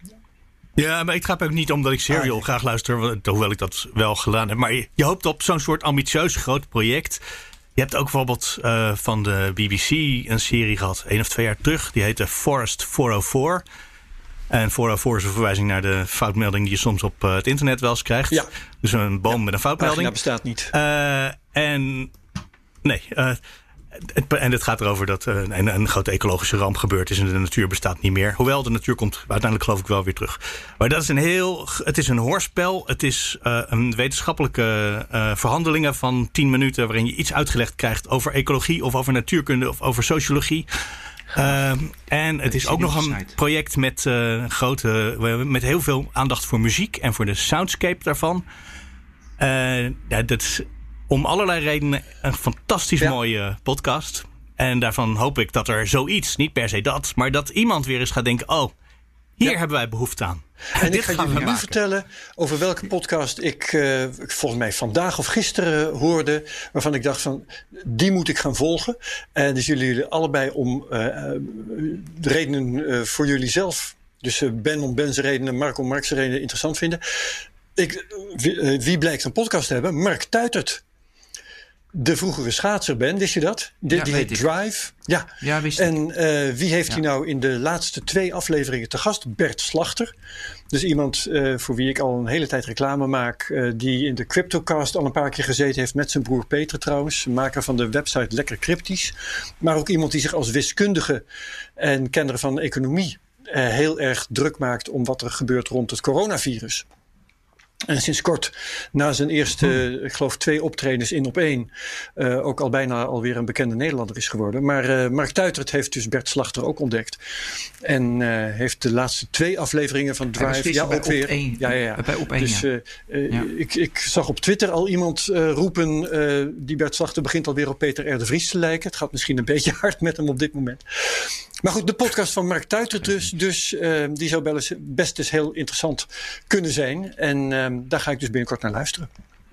S3: ja, maar ik ga ook niet omdat ik Serial ah, graag luister. Hoewel ik dat wel gedaan heb. Maar je, je hoopt op zo'n soort ambitieus groot project. Je hebt ook bijvoorbeeld uh, van de B B C een serie gehad. één of twee jaar terug. Die heette Forest vierhonderdvier. En vierhonderdvier is een verwijzing naar de foutmelding die je soms op uh, het internet wel eens krijgt. Ja. Dus een boom ja. met een foutmelding.
S1: Dat bestaat niet.
S3: Uh, en nee, uh, het, en het gaat erover dat uh, een, een grote ecologische ramp gebeurd is en de natuur bestaat niet meer. Hoewel de natuur komt uiteindelijk geloof ik wel weer terug. Maar dat is een heel, het is een hoorspel. Het is uh, een wetenschappelijke uh, verhandelingen van tien minuten waarin je iets uitgelegd krijgt over ecologie of over natuurkunde of over sociologie. Uh, en het is ook nog een project met, uh, grote, met heel veel aandacht voor muziek en voor de soundscape daarvan. Uh, ja, dat is om allerlei redenen een fantastisch ja. mooie podcast. En daarvan hoop ik dat er zoiets, niet per se dat, maar dat iemand weer eens gaat denken, oh, hier ja. hebben wij behoefte aan.
S1: En ik ga jullie nu vertellen over welke podcast ik uh, volgens mij vandaag of gisteren hoorde, waarvan ik dacht van, die moet ik gaan volgen. En dus jullie, jullie allebei om uh, de redenen uh, voor jullie zelf, dus uh, Ben om Ben's redenen, Mark om Mark's redenen interessant vinden. Ik, wie, uh, wie blijkt een podcast te hebben? Mark Tuitert. De vroegere schaatser Ben, wist je dat? De,
S2: ja,
S1: die heet Drive. Ja,
S2: ja wist
S1: en
S2: ik.
S1: Uh, wie heeft
S2: ja.
S1: hij nou in de laatste twee afleveringen te gast? Bert Slachter. Dus iemand uh, voor wie ik al een hele tijd reclame maak. Uh, die in de Cryptocast al een paar keer gezeten heeft. Met zijn broer Peter trouwens. Maker van de website Lekker Cryptisch. Maar ook iemand die zich als wiskundige en kenner van economie uh, heel erg druk maakt om wat er gebeurt rond het coronavirus. En sinds kort, na zijn eerste, hmm. ik geloof twee optredens in op één, uh, ook al bijna alweer een bekende Nederlander is geworden. Maar uh, Mark Tuitert heeft dus Bert Slachter ook ontdekt. En uh, heeft de laatste twee afleveringen van Drive, ja ook weer.
S2: Één,
S1: ja, ja, ja.
S2: Bij op één,
S1: dus uh, uh,
S2: ja.
S1: ik, ik zag op Twitter al iemand uh, roepen, uh, die Bert Slachter begint alweer op Peter R. de Vries te lijken. Het gaat misschien een beetje hard met hem op dit moment. Maar goed, de podcast van Mark Tuitert dus, dus uh, die zou best eens heel interessant kunnen zijn. En uh, daar ga ik dus binnenkort naar luisteren.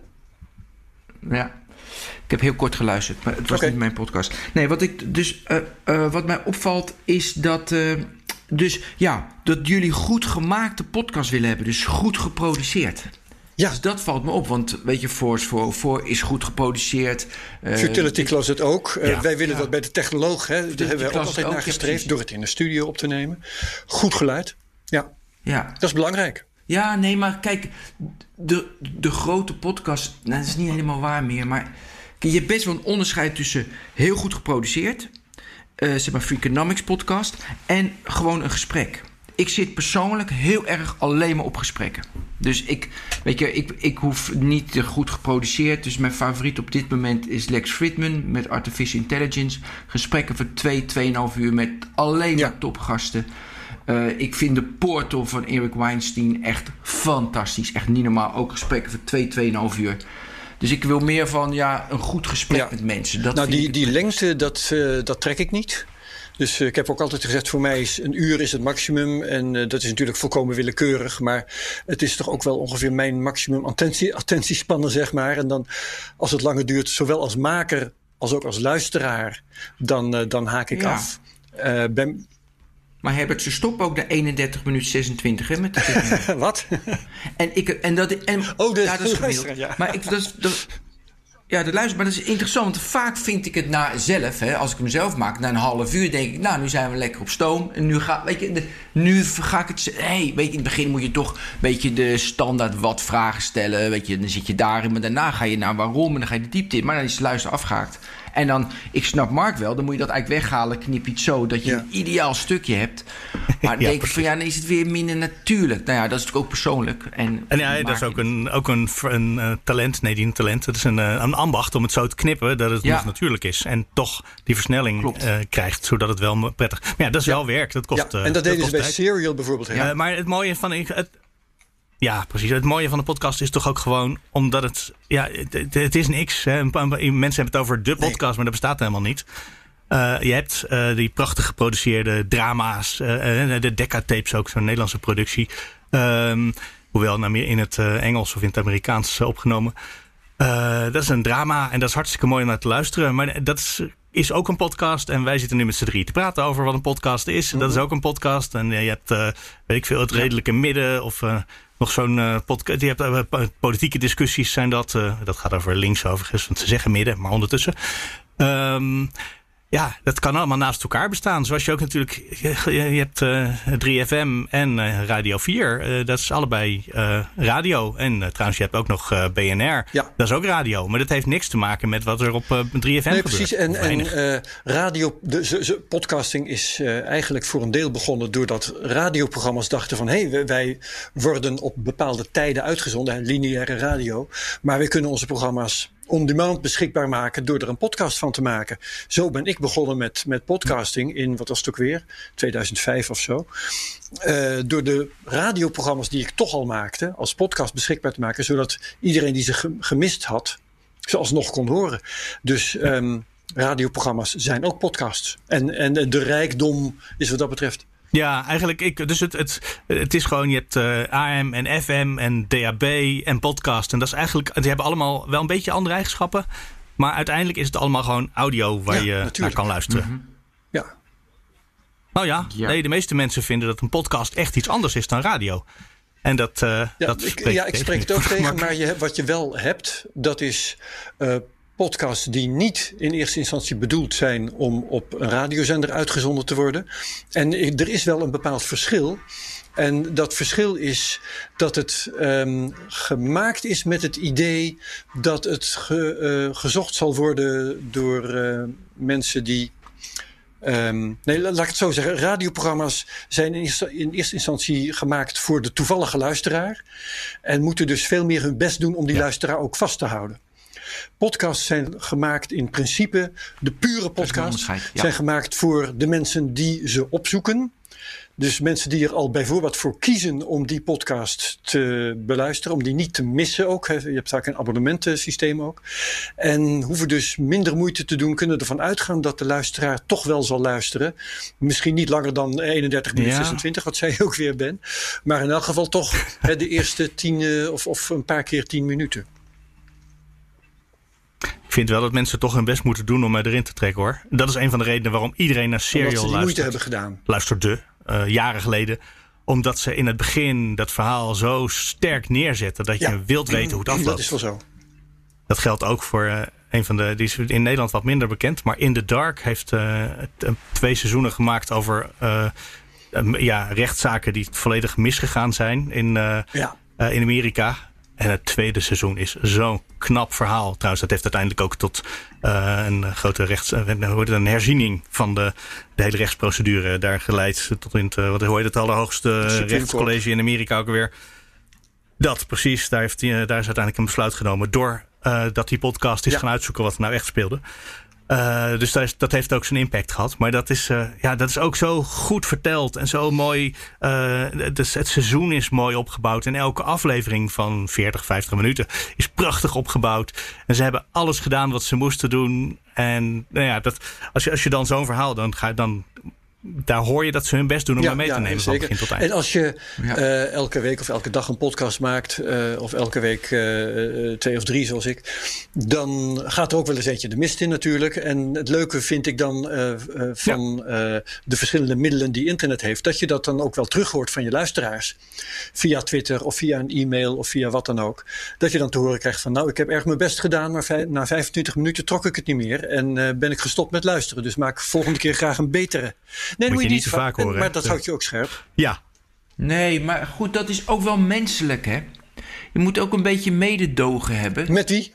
S2: Ja, ik heb heel kort geluisterd, maar het was okay. niet mijn podcast. Nee, wat ik dus uh, uh, wat mij opvalt is dat, uh, dus ja, dat jullie goed gemaakte podcast willen hebben, dus goed geproduceerd. Ja. Dus dat valt me op, want weet je, Force voor voor is goed geproduceerd.
S1: Uh, Futility Closet ook. Uh, ja. Wij willen ja. dat bij de technoloog, hè, daar hebben we ook altijd ook, naar gestreefd, ja, door het in de studio op te nemen. Goed geluid. Ja, ja. Dat is belangrijk.
S2: Ja, nee, maar kijk, de, de grote podcast, nou, dat is niet helemaal waar meer, maar je hebt best wel een onderscheid tussen heel goed geproduceerd, uh, zeg maar Freakonomics podcast, en gewoon een gesprek. Ik zit persoonlijk heel erg alleen maar op gesprekken. Dus ik, weet je, ik, ik hoef niet goed geproduceerd. Dus mijn favoriet op dit moment is Lex Fridman met Artificial Intelligence. Gesprekken van twee, tweeënhalf uur met alleen maar ja. topgasten. Uh, ik vind de Portal van Eric Weinstein echt fantastisch. Echt niet normaal. Ook gesprekken van twee, tweeënhalf uur. Dus ik wil meer van ja, een goed gesprek ja. met mensen. Dat
S1: nou, die,
S2: ik
S1: die lengte, dat, uh, dat trek ik niet. Dus uh, ik heb ook altijd gezegd, voor mij is een uur is het maximum. En uh, dat is natuurlijk volkomen willekeurig. Maar het is toch ook wel ongeveer mijn maximum attentie, attentiespannen, zeg maar. En dan, als het langer duurt, zowel als maker als ook als luisteraar, dan, uh, dan haak ik ja. af. Uh, ben...
S2: Maar Herbert, ze stoppen ook de eenendertig minuten zesentwintig, hè? Met de
S1: Wat?
S2: En ik en dat en
S1: oh, de,
S2: ja, dat is gewild. Ja. Maar ik dat, dat Ja, de luister, maar dat is interessant. Want vaak vind ik het na zelf, hè, als ik hem zelf maak, na een half uur denk ik, nou, nu zijn we lekker op stoom. En nu ga, weet je, de, nu ga ik het. Hey, weet je, in het begin moet je toch een beetje de standaard wat vragen stellen. Weet je, dan zit je daarin, maar daarna ga je naar waarom en dan ga je de diepte in. Maar dan is de luister afgehaakt. En dan, ik snap Mark wel, dan moet je dat eigenlijk weghalen, knip je het zo, dat je ja. een ideaal stukje hebt. Maar dan ja, denk ik van, ja, dan is het weer minder natuurlijk. Nou ja, dat is natuurlijk ook persoonlijk. En,
S3: en ja, dat is ook een, ook een, een uh, talent, nee, niet een talent. Het is een, uh, een ambacht om het zo te knippen dat het ja. nog natuurlijk is. En toch die versnelling uh, krijgt, zodat het wel prettig. Maar ja, dat is ja. wel werk, dat kost.
S1: Ja, en dat, uh, dat deden ze bij Serial bijvoorbeeld.
S3: Ja. Uh, maar het mooie van... Het, Ja, precies. Het mooie van de podcast is toch ook gewoon omdat het... Ja, het, het is niks. Hè. Mensen hebben het over de podcast, nee. maar dat bestaat helemaal niet. Uh, je hebt uh, die prachtig geproduceerde drama's. Uh, de Decca-tapes ook, zo'n Nederlandse productie. Um, hoewel nou meer in het uh, Engels of in het Amerikaans uh, opgenomen. Uh, dat is een drama en dat is hartstikke mooi om naar te luisteren. Maar dat is... is ook een podcast. En wij zitten nu met z'n drie te praten over wat een podcast is. Mm-hmm. Dat is ook een podcast. En uh, je hebt, uh, weet ik veel, het redelijke midden. Of uh, nog zo'n uh, podcast. Je hebt uh, politieke discussies zijn dat. Uh, dat gaat over links overigens. Want ze zeggen midden, maar ondertussen. Um, ja, dat kan allemaal naast elkaar bestaan. Zoals je ook natuurlijk... Je, je hebt uh, drie F M en uh, Radio vier. Uh, dat is allebei uh, radio. En uh, trouwens, je hebt ook nog uh, B N R. Ja. Dat is ook radio. Maar dat heeft niks te maken met wat er op uh, drie F M nee, gebeurt.
S1: Precies. En, en uh, radio... De, z, z, podcasting is uh, eigenlijk voor een deel begonnen doordat radioprogramma's dachten van... hé, hey, wij worden op bepaalde tijden uitgezonden. Lineaire radio. Maar wij kunnen onze programma's on-demand beschikbaar maken door er een podcast van te maken. Zo ben ik begonnen met, met podcasting in, wat was het ook weer, tweeduizend vijf of zo. Uh, door de radioprogramma's die ik toch al maakte, als podcast beschikbaar te maken, zodat iedereen die ze gemist had, ze alsnog kon horen. Dus um, radioprogramma's zijn ook podcasts. En, en de rijkdom is wat dat betreft.
S3: Ja, eigenlijk. Ik, dus het, het, het is gewoon, je hebt uh, A M en F M en D A B en podcast. En dat is eigenlijk, die hebben allemaal wel een beetje andere eigenschappen. Maar uiteindelijk is het allemaal gewoon audio waar ja, je natuurlijk naar kan luisteren.
S1: Mm-hmm. Ja.
S3: Nou ja, ja, nee, de meeste mensen vinden dat een podcast echt iets anders is dan radio. En dat, uh,
S1: ja,
S3: dat
S1: ik, ja, ik spreek het ook tegen, maar je, wat je wel hebt, dat is uh, podcasts die niet in eerste instantie bedoeld zijn om op een radiozender uitgezonden te worden. En er is wel een bepaald verschil. En dat verschil is dat het um, gemaakt is met het idee dat het ge, uh, gezocht zal worden door uh, mensen die... Um, nee, laat ik het zo zeggen. Radioprogramma's zijn in eerste, in eerste instantie gemaakt voor de toevallige luisteraar. En moeten dus veel meer hun best doen om die ja. luisteraar ook vast te houden. Podcasts zijn gemaakt in principe, de pure podcasts ja. zijn gemaakt voor de mensen die ze opzoeken. Dus mensen die er al bijvoorbeeld voor kiezen om die podcast te beluisteren. Om die niet te missen ook. Je hebt vaak een abonnementensysteem ook. En hoeven dus minder moeite te doen. Kunnen ervan uitgaan dat de luisteraar toch wel zal luisteren. Misschien niet langer dan eenendertig minuten ja. zesentwintig. Wat zij ook weer ben. Maar in elk geval toch hè, de eerste tien of, of een paar keer tien minuten.
S3: Ik vind wel dat mensen toch hun best moeten doen om mij erin te trekken hoor. Dat is een van de redenen waarom iedereen naar Serial luistert.
S1: Omdat ze die moeite hebben gedaan.
S3: Luisterde. Uh, jaren geleden. Omdat ze in het begin dat verhaal zo sterk neerzetten dat je ja, wilt weten hoe het afloopt.
S1: Dat is wel zo.
S3: Dat geldt ook voor uh, een van de, die is in Nederland wat minder bekend. Maar In the Dark heeft uh, twee seizoenen gemaakt over uh, uh, ja, rechtszaken die volledig misgegaan zijn in, uh, ja. uh, in Amerika. En het tweede seizoen is zo'n knap verhaal. Trouwens, dat heeft uiteindelijk ook tot uh, een grote rechts, uh, een herziening van de, de hele rechtsprocedure daar geleid. Tot in het, uh, wat, hoe heet het allerhoogste rechtscollege in Amerika ook weer. Dat, precies. Daar, heeft die, uh, daar is uiteindelijk een besluit genomen. Door uh, dat die podcast is ja. gaan uitzoeken wat er nou echt speelde. Uh, dus dat, is, dat heeft ook zijn impact gehad. Maar dat is, uh, ja, dat is ook zo goed verteld en zo mooi. Uh, dus het seizoen is mooi opgebouwd. En elke aflevering van veertig, vijftig minuten is prachtig opgebouwd. En ze hebben alles gedaan wat ze moesten doen. En nou ja, dat, als, je, als je dan zo'n verhaal, dan ga je dan... Daar hoor je dat ze hun best doen om ja, mee te ja, nemen van begin tot eind.
S1: En als je ja. uh, elke week of elke dag een podcast maakt... Uh, of elke week uh, twee of drie zoals ik... dan gaat er ook wel eens eentje de mist in natuurlijk. En het leuke vind ik dan uh, uh, van ja. uh, de verschillende middelen die internet heeft... dat je dat dan ook wel terug hoort van je luisteraars. Via Twitter of via een e-mail of via wat dan ook. Dat je dan te horen krijgt van... nou, ik heb erg mijn best gedaan... maar vij- na vijfentwintig minuten trok ik het niet meer... en uh, ben ik gestopt met luisteren. Dus maak volgende keer graag een betere... Nee,
S3: moet
S1: moet
S3: je niet te va- vaak horen.
S1: Maar dat houdt je ook scherp.
S3: Ja.
S2: Nee, maar goed, dat is ook wel menselijk, hè? Je moet ook een beetje mededogen hebben.
S1: Met wie?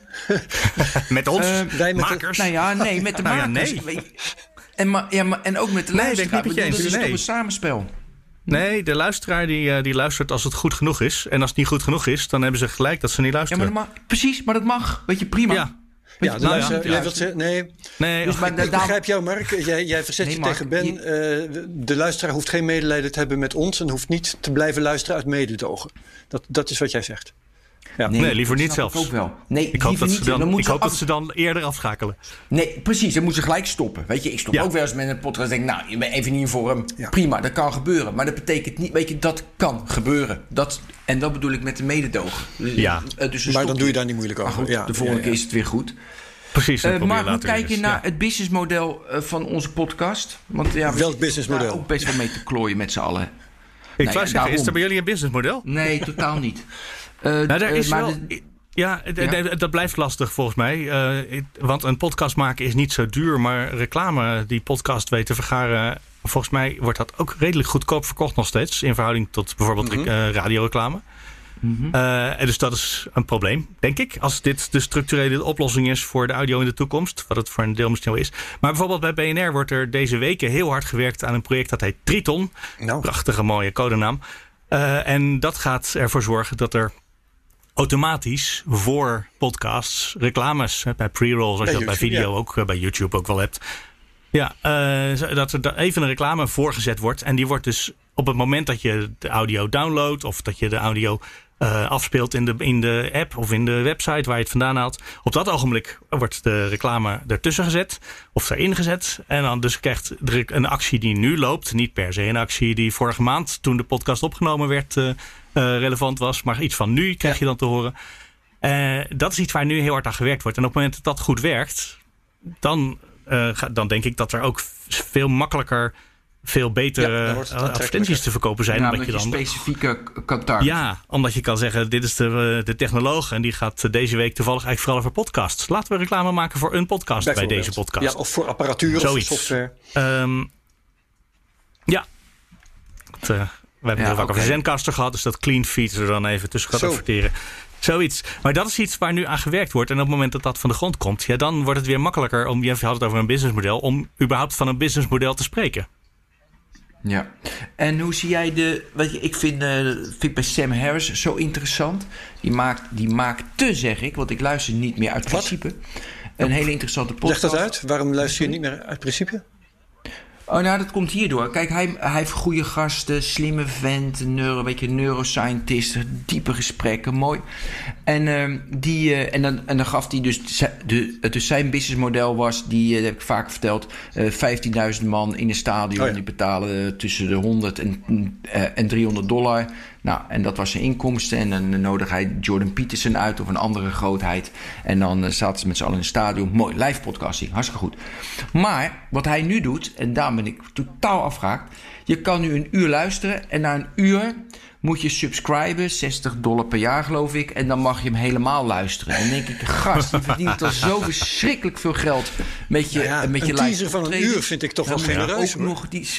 S3: Met ons? Uh,
S1: Wij met
S2: makers? De... Nou ja, nee, met de
S3: nou
S2: makers.
S3: Ja, nee.
S2: En, ma- ja, maar, en ook met de
S3: nee,
S2: luisteraar.
S3: Dat
S2: is
S3: nee.
S2: toch een samenspel?
S3: Nee, de luisteraar die, die luistert als het goed genoeg is. En als het niet goed genoeg is, dan hebben ze gelijk dat ze niet luisteren.
S2: Ja, maar dat mag, precies, maar dat mag. Weet je, prima.
S1: Ja. Ja, de nou luister, ja. Jij wilt zeggen, nee, nee dus, maar, ik, ik begrijp jou, Mark. Jij, jij verzet nee, je Mark, tegen Ben. Je... Uh, de luisteraar hoeft geen medelijden te hebben met ons... en hoeft niet te blijven luisteren uit mededogen. Dat, dat is wat jij zegt. Ja.
S3: Nee, nee, liever niet zelfs.
S2: Ik ook wel. Nee,
S3: ik hoop, dat,
S2: niet,
S3: ze dan,
S2: dan
S3: ik hoop
S2: af...
S3: dat ze dan eerder afschakelen.
S2: Nee, precies. Dan moeten ze gelijk stoppen. Weet je, ik stop ja. ook wel eens met een podcast en denk nou, je bent even niet in vorm. Ja. Prima, dat kan gebeuren. Maar dat betekent niet, weet je, dat kan gebeuren. Dat, en dat bedoel ik met de mededogen.
S3: Ja.
S1: Uh, dus maar dan doe je daar niet moeilijk over.
S2: Goed,
S1: ja.
S2: de volgende
S1: ja,
S2: keer
S1: ja.
S2: is het weer goed.
S3: Precies.
S2: Uh, maar hoe kijk je naar ja. het businessmodel uh, van onze podcast? Want ja, we
S1: welk businessmodel?
S2: Ook best wel mee te klooien met z'n allen.
S3: Ik nou, zou ja, zeggen, is er bij jullie een businessmodel?
S2: Nee, totaal niet. Uh,
S3: nou, daar is uh, wel...
S2: De,
S3: Ja, d- ja, d- dat blijft lastig volgens mij. Uh, want een podcast maken is niet zo duur. Maar reclame die podcast weet te vergaren... volgens mij wordt dat ook redelijk goedkoop verkocht nog steeds. In verhouding tot bijvoorbeeld mm-hmm. uh, radioreclame. Mm-hmm. Uh, en dus dat is een probleem, denk ik. Als dit de structurele oplossing is voor de audio in de toekomst. Wat het voor een deel misschien wel is. Maar bijvoorbeeld bij B N R wordt er deze weken heel hard gewerkt aan een project dat heet Triton. No. Prachtige mooie codenaam. Uh, en dat gaat ervoor zorgen dat er... automatisch voor podcasts, reclames, bij pre-rolls, als je dat bij video ja. ook, bij YouTube ook wel hebt. Ja, uh, dat er even een reclame voorgezet wordt. En die wordt dus op het moment dat je de audio downloadt of dat je de audio uh, afspeelt in de, in de app of in de website waar je het vandaan haalt. Op dat ogenblik wordt de reclame ertussen gezet of erin gezet. En dan dus krijgt een actie die nu loopt, niet per se een actie die vorige maand toen de podcast opgenomen werd uh, uh, relevant was, maar iets van nu krijg je dan te horen. Uh, dat is iets waar nu heel hard aan gewerkt wordt. En op het moment dat dat goed werkt, dan, uh, ga, dan denk ik dat er ook veel makkelijker, veel betere ja, advertenties te verkopen zijn.
S2: Ja,
S3: omdat je dan
S2: specifieke kan targeten.
S3: Ja, omdat je kan zeggen, dit is de, de technoloog en die gaat deze week toevallig eigenlijk vooral over podcasts. Laten we reclame maken voor een podcast bij deze podcast.
S1: Ja, of voor apparatuur
S3: Zoiets.
S1: of voor software.
S3: Um, ja. Het, uh, we hebben
S2: ja,
S3: het ook
S2: okay.
S3: over Zencaster gehad, dus dat clean feed er dan even tussen gaat
S1: Zo.
S3: adverteren. Zoiets. Maar dat is iets waar nu aan gewerkt wordt. En op het moment dat dat van de grond komt, ja, dan wordt het weer makkelijker om, je had het over een businessmodel, om überhaupt van een businessmodel te spreken.
S2: Ja. En hoe zie jij de... Weet je, ik vind, uh, vind ik bij Sam Harris zo interessant. Die maakt, die maakt te, zeg ik, want ik luister niet meer uit principe. Een hele interessante podcast.
S1: Leg dat uit. Waarom luister je niet meer uit principe?
S2: Oh, nou, dat komt hierdoor. Kijk, hij, hij heeft goede gasten, slimme vent, neuro, weet je, neuroscientist, diepe gesprekken, mooi. En, uh, die, uh, en, dan, en dan gaf hij dus, de, dus zijn businessmodel was, die uh, dat heb ik vaak verteld, uh, vijftienduizend man in een stadion, oh ja. Die betalen uh, tussen de honderd en, uh, en driehonderd dollar. Nou, en dat was zijn inkomsten. En dan nodig hij Jordan Peterson uit of een andere grootheid. En dan uh, zaten ze met z'n allen in het stadion. Mooi, live podcasting, hartstikke goed. Maar wat hij nu doet, en daar ben ik totaal afgehaakt. Je kan nu een uur luisteren en na een uur moet je subscriben, zestig dollar per jaar geloof ik. En dan mag je hem helemaal luisteren. En dan denk ik, gast, je verdient al zo verschrikkelijk veel geld met je,
S1: nou ja,
S2: met je
S1: een teaser van een uur vind ik toch wel genereus.
S2: Ook nog die...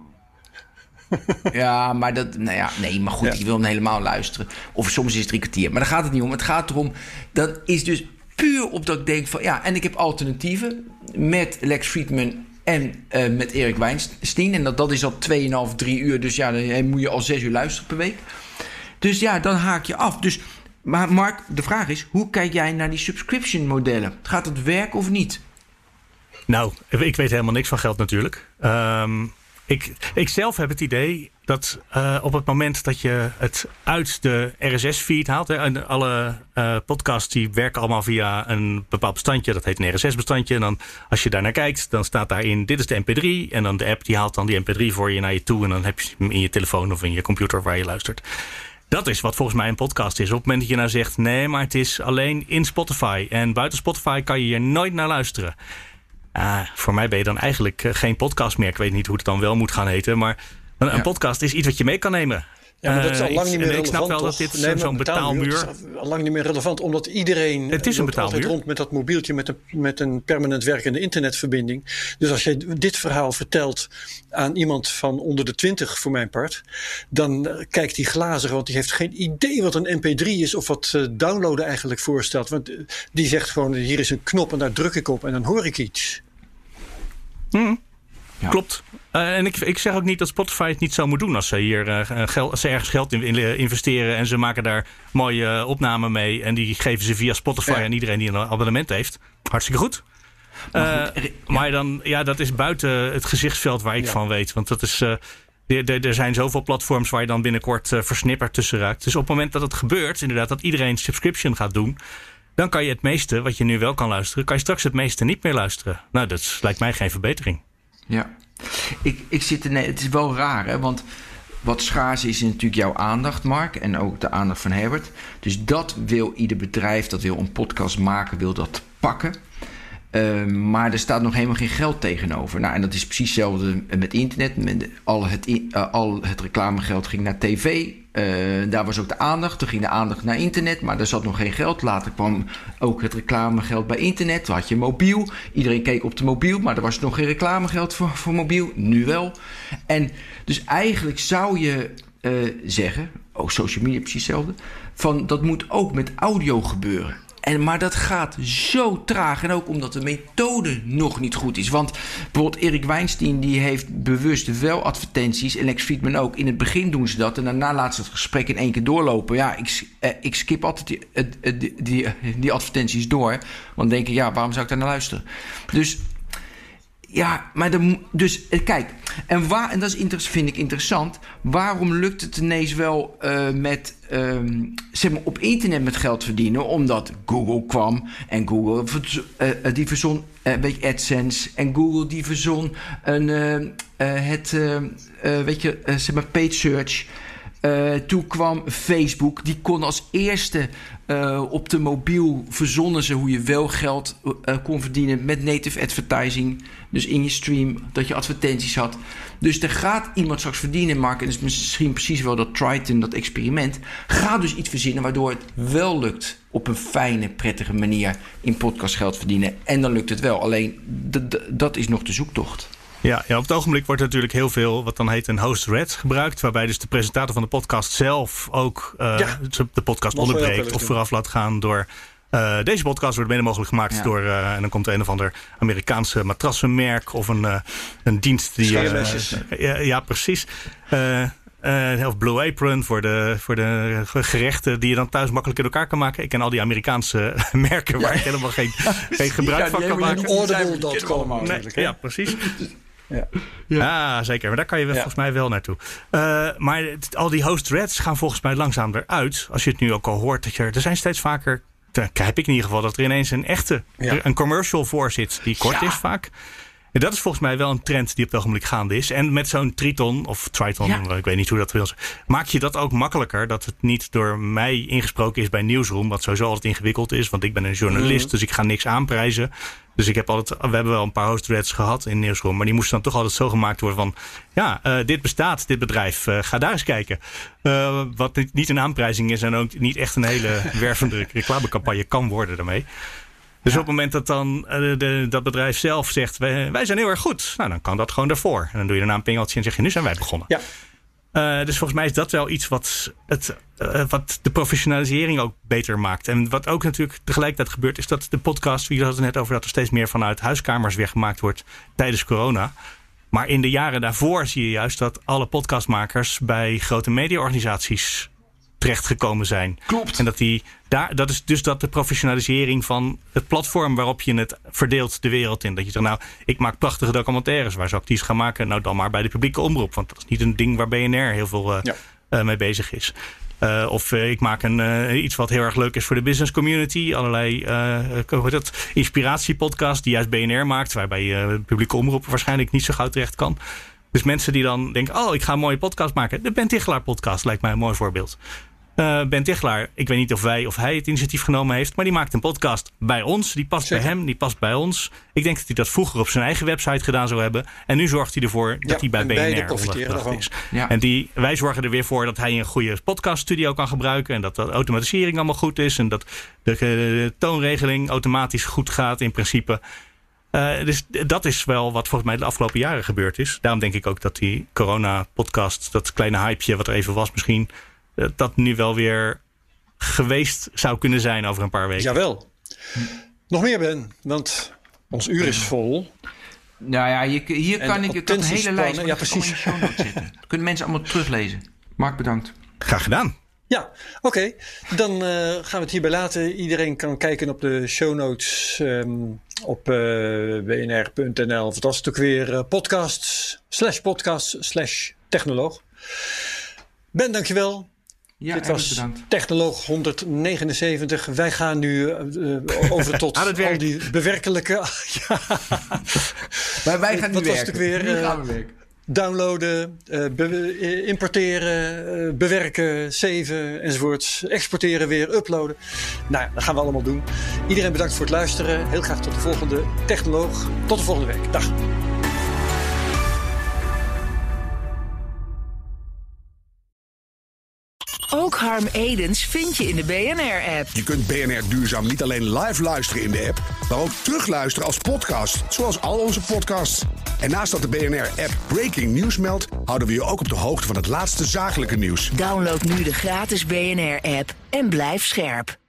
S2: Ja, maar dat, nou ja, nee, maar goed, ja. Ik wil hem helemaal luisteren. Of soms is het drie kwartier. Maar daar gaat het niet om. Het gaat erom, dat is dus puur op dat ik denk van, ja, en ik heb alternatieven met Lex Fridman en uh, met Erik Weinstein. En dat, dat is al tweeënhalf, drie uur. Dus ja, dan moet je al zes uur luisteren per week. Dus ja, dan haak je af. Dus, maar Mark, de vraag is, hoe kijk jij naar die subscription modellen? Gaat het werken of niet?
S3: Nou, ik weet helemaal niks van geld natuurlijk. Um, ik, ik zelf heb het idee dat uh, op het moment dat je het uit de R S S-feed haalt... Hè, en alle uh, podcasts die werken allemaal via een bepaald bestandje. Dat heet een R S S-bestandje. En dan als je daar naar kijkt, dan staat daarin, dit is de M P drie. En dan de app die haalt dan die M P drie voor je naar je toe. En dan heb je hem in je telefoon of in je computer waar je luistert. Dat is wat volgens mij een podcast is. Op het moment dat je nou zegt, nee, maar het is alleen in Spotify. En buiten Spotify kan je hier nooit naar luisteren. Uh, voor mij ben je dan eigenlijk uh, geen podcast meer. Ik weet niet hoe het dan wel moet gaan heten. Maar een, ja. een podcast is iets wat je mee kan nemen.
S1: Ja, maar dat is al lang niet meer
S3: uh,
S1: relevant.
S3: Ik snap wel
S1: toch?
S3: dat dit
S1: nee,
S3: zo'n betaalmuur...
S1: Het is al lang niet meer relevant, omdat iedereen...
S3: Het is een betaalmuur.
S1: altijd rond met dat mobieltje met een, met een permanent werkende internetverbinding. Dus als je dit verhaal vertelt aan iemand van onder de twintig, voor mijn part, dan uh, kijkt hij glazig, want die heeft geen idee wat een M P drie is of wat uh, downloaden eigenlijk voorstelt. Want uh, die zegt gewoon, hier is een knop en daar druk ik op en dan hoor ik iets.
S3: Hmm. Ja. Klopt. Uh, en ik, ik zeg ook niet dat Spotify het niet zo moet doen als ze hier uh, geld, als ze ergens geld in, in investeren en ze maken daar mooie uh, opnamen mee en die geven ze via Spotify ja. aan iedereen die een abonnement heeft. Hartstikke goed. Maar, goed, uh, ja. maar dan, ja, dat is buiten het gezichtsveld waar ik ja. van weet. Want dat is, uh, er, er zijn zoveel platforms waar je dan binnenkort uh, versnipperd tussen raakt. Dus op het moment dat het gebeurt, inderdaad, dat iedereen subscription gaat doen, dan kan je het meeste, wat je nu wel kan luisteren, kan je straks het meeste niet meer luisteren. Nou, dat lijkt mij geen verbetering.
S2: Ja, ik, ik zit er, nee, het is wel raar, hè, want wat schaars is, is natuurlijk jouw aandacht, Mark, en ook de aandacht van Herbert. Dus dat wil ieder bedrijf, dat wil een podcast maken, wil dat pakken. Uh, maar er staat nog helemaal geen geld tegenover. Nou, en dat is precies hetzelfde met internet. Met al, het, uh, al het reclamegeld ging naar tv. Uh, daar was ook de aandacht. Toen ging de aandacht naar internet, maar er zat nog geen geld. Later kwam ook het reclamegeld bij internet. Toen had je mobiel. Iedereen keek op de mobiel, maar er was nog geen reclamegeld voor, voor mobiel. Nu wel. En dus eigenlijk zou je uh, zeggen, oh, social media precies hetzelfde, van dat moet ook met audio gebeuren. En, maar dat gaat zo traag. En ook omdat de methode nog niet goed is. Want bijvoorbeeld Erik Weinstein die heeft bewust wel advertenties. En Lex Fridman ook. In het begin doen ze dat. En daarna laten ze het gesprek in één keer doorlopen. Ja, ik, eh, ik skip altijd die, eh, die, die, die advertenties door. Want dan denk ik, ja, waarom zou ik daar naar luisteren? Dus Ja, maar de, dus kijk, en, waar, en dat is inter, vind ik interessant. Waarom lukt het ineens wel uh, met, um, zeg maar, op internet met geld verdienen? Omdat Google kwam en Google uh, die verzon, uh, weet je, AdSense en Google die verzon een, uh, uh, het, uh, uh, weet je, uh, zeg maar, paid search. Uh, toen kwam Facebook, die kon als eerste uh, op de mobiel verzonnen ze hoe je wel geld uh, kon verdienen met native advertising. Dus in je stream, dat je advertenties had. Dus er gaat iemand straks verdienen, Mark. En dat is misschien precies wel dat Triton, dat experiment. Gaat dus iets verzinnen waardoor het wel lukt op een fijne, prettige manier in podcast geld verdienen. En dan lukt het wel. Alleen, d- d- dat is nog de zoektocht.
S3: Ja, ja, op het ogenblik wordt er natuurlijk heel veel wat dan heet een host-read gebruikt. Waarbij dus de presentator van de podcast zelf ook uh, ja. de podcast Mag onderbreekt of vooraf laat gaan door... Uh, deze podcast wordt mede mogelijk gemaakt ja. door... Uh, en dan komt er een of ander Amerikaanse matrassenmerk of een, uh, een dienst die... Uh, ja, ja, precies. Uh, Uh, of Blue Apron voor de, voor de gerechten die je dan thuis makkelijk in elkaar kan maken. Ik ken al die Amerikaanse merken waar ja. ik helemaal geen, geen gebruik ja, van kan maken.
S1: Audible punt com nee,
S3: Ja, precies. Ja. Ja. Ah, zeker. Maar daar kan je ja. volgens mij wel naartoe. Uh, maar het, al die host-reads gaan volgens mij langzaam eruit. Als je het nu ook al hoort. Dat je, er zijn steeds vaker... Dan heb ik in ieder geval dat er ineens een echte ja. een commercial voor zit. Die kort ja. is vaak. En dat is volgens mij wel een trend die op het ogenblik gaande is. En met zo'n Triton of Triton, ja. ik weet niet hoe dat wil, maak je dat ook makkelijker. Dat het niet door mij ingesproken is bij Newsroom. Wat sowieso altijd ingewikkeld is. Want ik ben een journalist, mm. dus ik ga niks aanprijzen. Dus ik heb altijd, we hebben wel een paar host-reads gehad in Newsroom. Maar die moesten dan toch altijd zo gemaakt worden van... Ja, uh, dit bestaat, dit bedrijf. Uh, ga daar eens kijken. Uh, wat niet, niet een aanprijzing is en ook niet echt een hele wervende reclamecampagne kan worden daarmee. Dus ja. op het moment dat dan uh, de, dat bedrijf zelf zegt... Wij, wij zijn heel erg goed, nou, dan kan dat gewoon daarvoor. En dan doe je daarna een pingeltje en zeg je... nu zijn wij begonnen. Ja. Uh, dus volgens mij is dat wel iets wat, het, uh, wat de professionalisering ook beter maakt. En wat ook natuurlijk tegelijkertijd gebeurt... is dat de podcast, wie had het net over... dat er steeds meer vanuit huiskamers weer gemaakt wordt tijdens corona. Maar in de jaren daarvoor zie je juist... dat alle podcastmakers bij grote mediaorganisaties... terechtgekomen zijn.
S2: Klopt.
S3: En dat die daar, dat is dus dat de professionalisering van het platform waarop je het verdeelt de wereld in. Dat je zegt, nou, ik maak prachtige documentaires. Waar zou ik die eens gaan maken? Nou, dan maar bij de publieke omroep. Want dat is niet een ding waar B N R heel veel uh, ja. uh, mee bezig is. Uh, of uh, ik maak een, uh, iets wat heel erg leuk is voor de business community. Allerlei uh, hoe heet dat? Inspiratiepodcast die juist B N R maakt. Waarbij uh, de publieke omroep waarschijnlijk niet zo gauw terecht kan. Dus mensen die dan denken, oh, ik ga een mooie podcast maken. De Ben Tichelaar podcast lijkt mij een mooi voorbeeld. Uh, Ben Tichelaar, ik weet niet of wij of hij het initiatief genomen heeft... maar die maakt een podcast bij ons. Die past Zeker. bij hem, die past bij ons. Ik denk dat hij dat vroeger op zijn eigen website gedaan zou hebben. En nu zorgt hij ervoor ja, dat hij bij B N R ondergebracht is. Ja. En die, wij zorgen er weer voor dat hij een goede podcaststudio kan gebruiken... en dat de automatisering allemaal goed is... en dat de, de toonregeling automatisch goed gaat in principe... Uh, dus dat is wel wat volgens mij de afgelopen jaren gebeurd is. Daarom denk ik ook dat die corona-podcast... dat kleine hypeje wat er even was misschien... dat nu wel weer geweest zou kunnen zijn over een paar weken.
S1: Jawel. Nog meer, Ben, want ons uur is vol.
S2: Nou ja, hier, hier kan ik het een hele lijst
S1: ja, precies.
S2: in de show notes zetten. Dat kunnen mensen allemaal teruglezen. Mark, bedankt.
S3: Graag gedaan.
S1: Ja, oké. Okay. Dan uh, gaan we het hierbij laten. Iedereen kan kijken op de show notes um, op uh, b n r punt n l. Wat was het ook weer? Uh, podcasts, slash podcasts, slash technoloog. Ben, dankjewel.
S2: Ja,
S1: Dit was
S2: bedankt.
S1: Technoloog honderdnegenenzeventig. Wij gaan nu uh, over tot al die bewerkelijke... ja.
S2: Maar wij gaan nu
S1: Wat
S2: werken.
S1: was het weer?
S2: Nu gaan we werken.
S1: Downloaden, uh, be- importeren, uh, bewerken, saven enzovoorts. Exporteren weer, uploaden. Nou ja, dat gaan we allemaal doen. Iedereen bedankt voor het luisteren. Heel graag tot de volgende Technoloog. Tot de volgende week. Dag.
S4: Ook Harm Edens vind je in de B N R-app.
S5: Je kunt B N R Duurzaam niet alleen live luisteren in de app, maar ook terugluisteren als podcast, zoals al onze podcasts. En naast dat de B N R-app Breaking News meldt, houden we je ook op de hoogte van het laatste zakelijke nieuws.
S4: Download nu de gratis B N R-app en blijf scherp.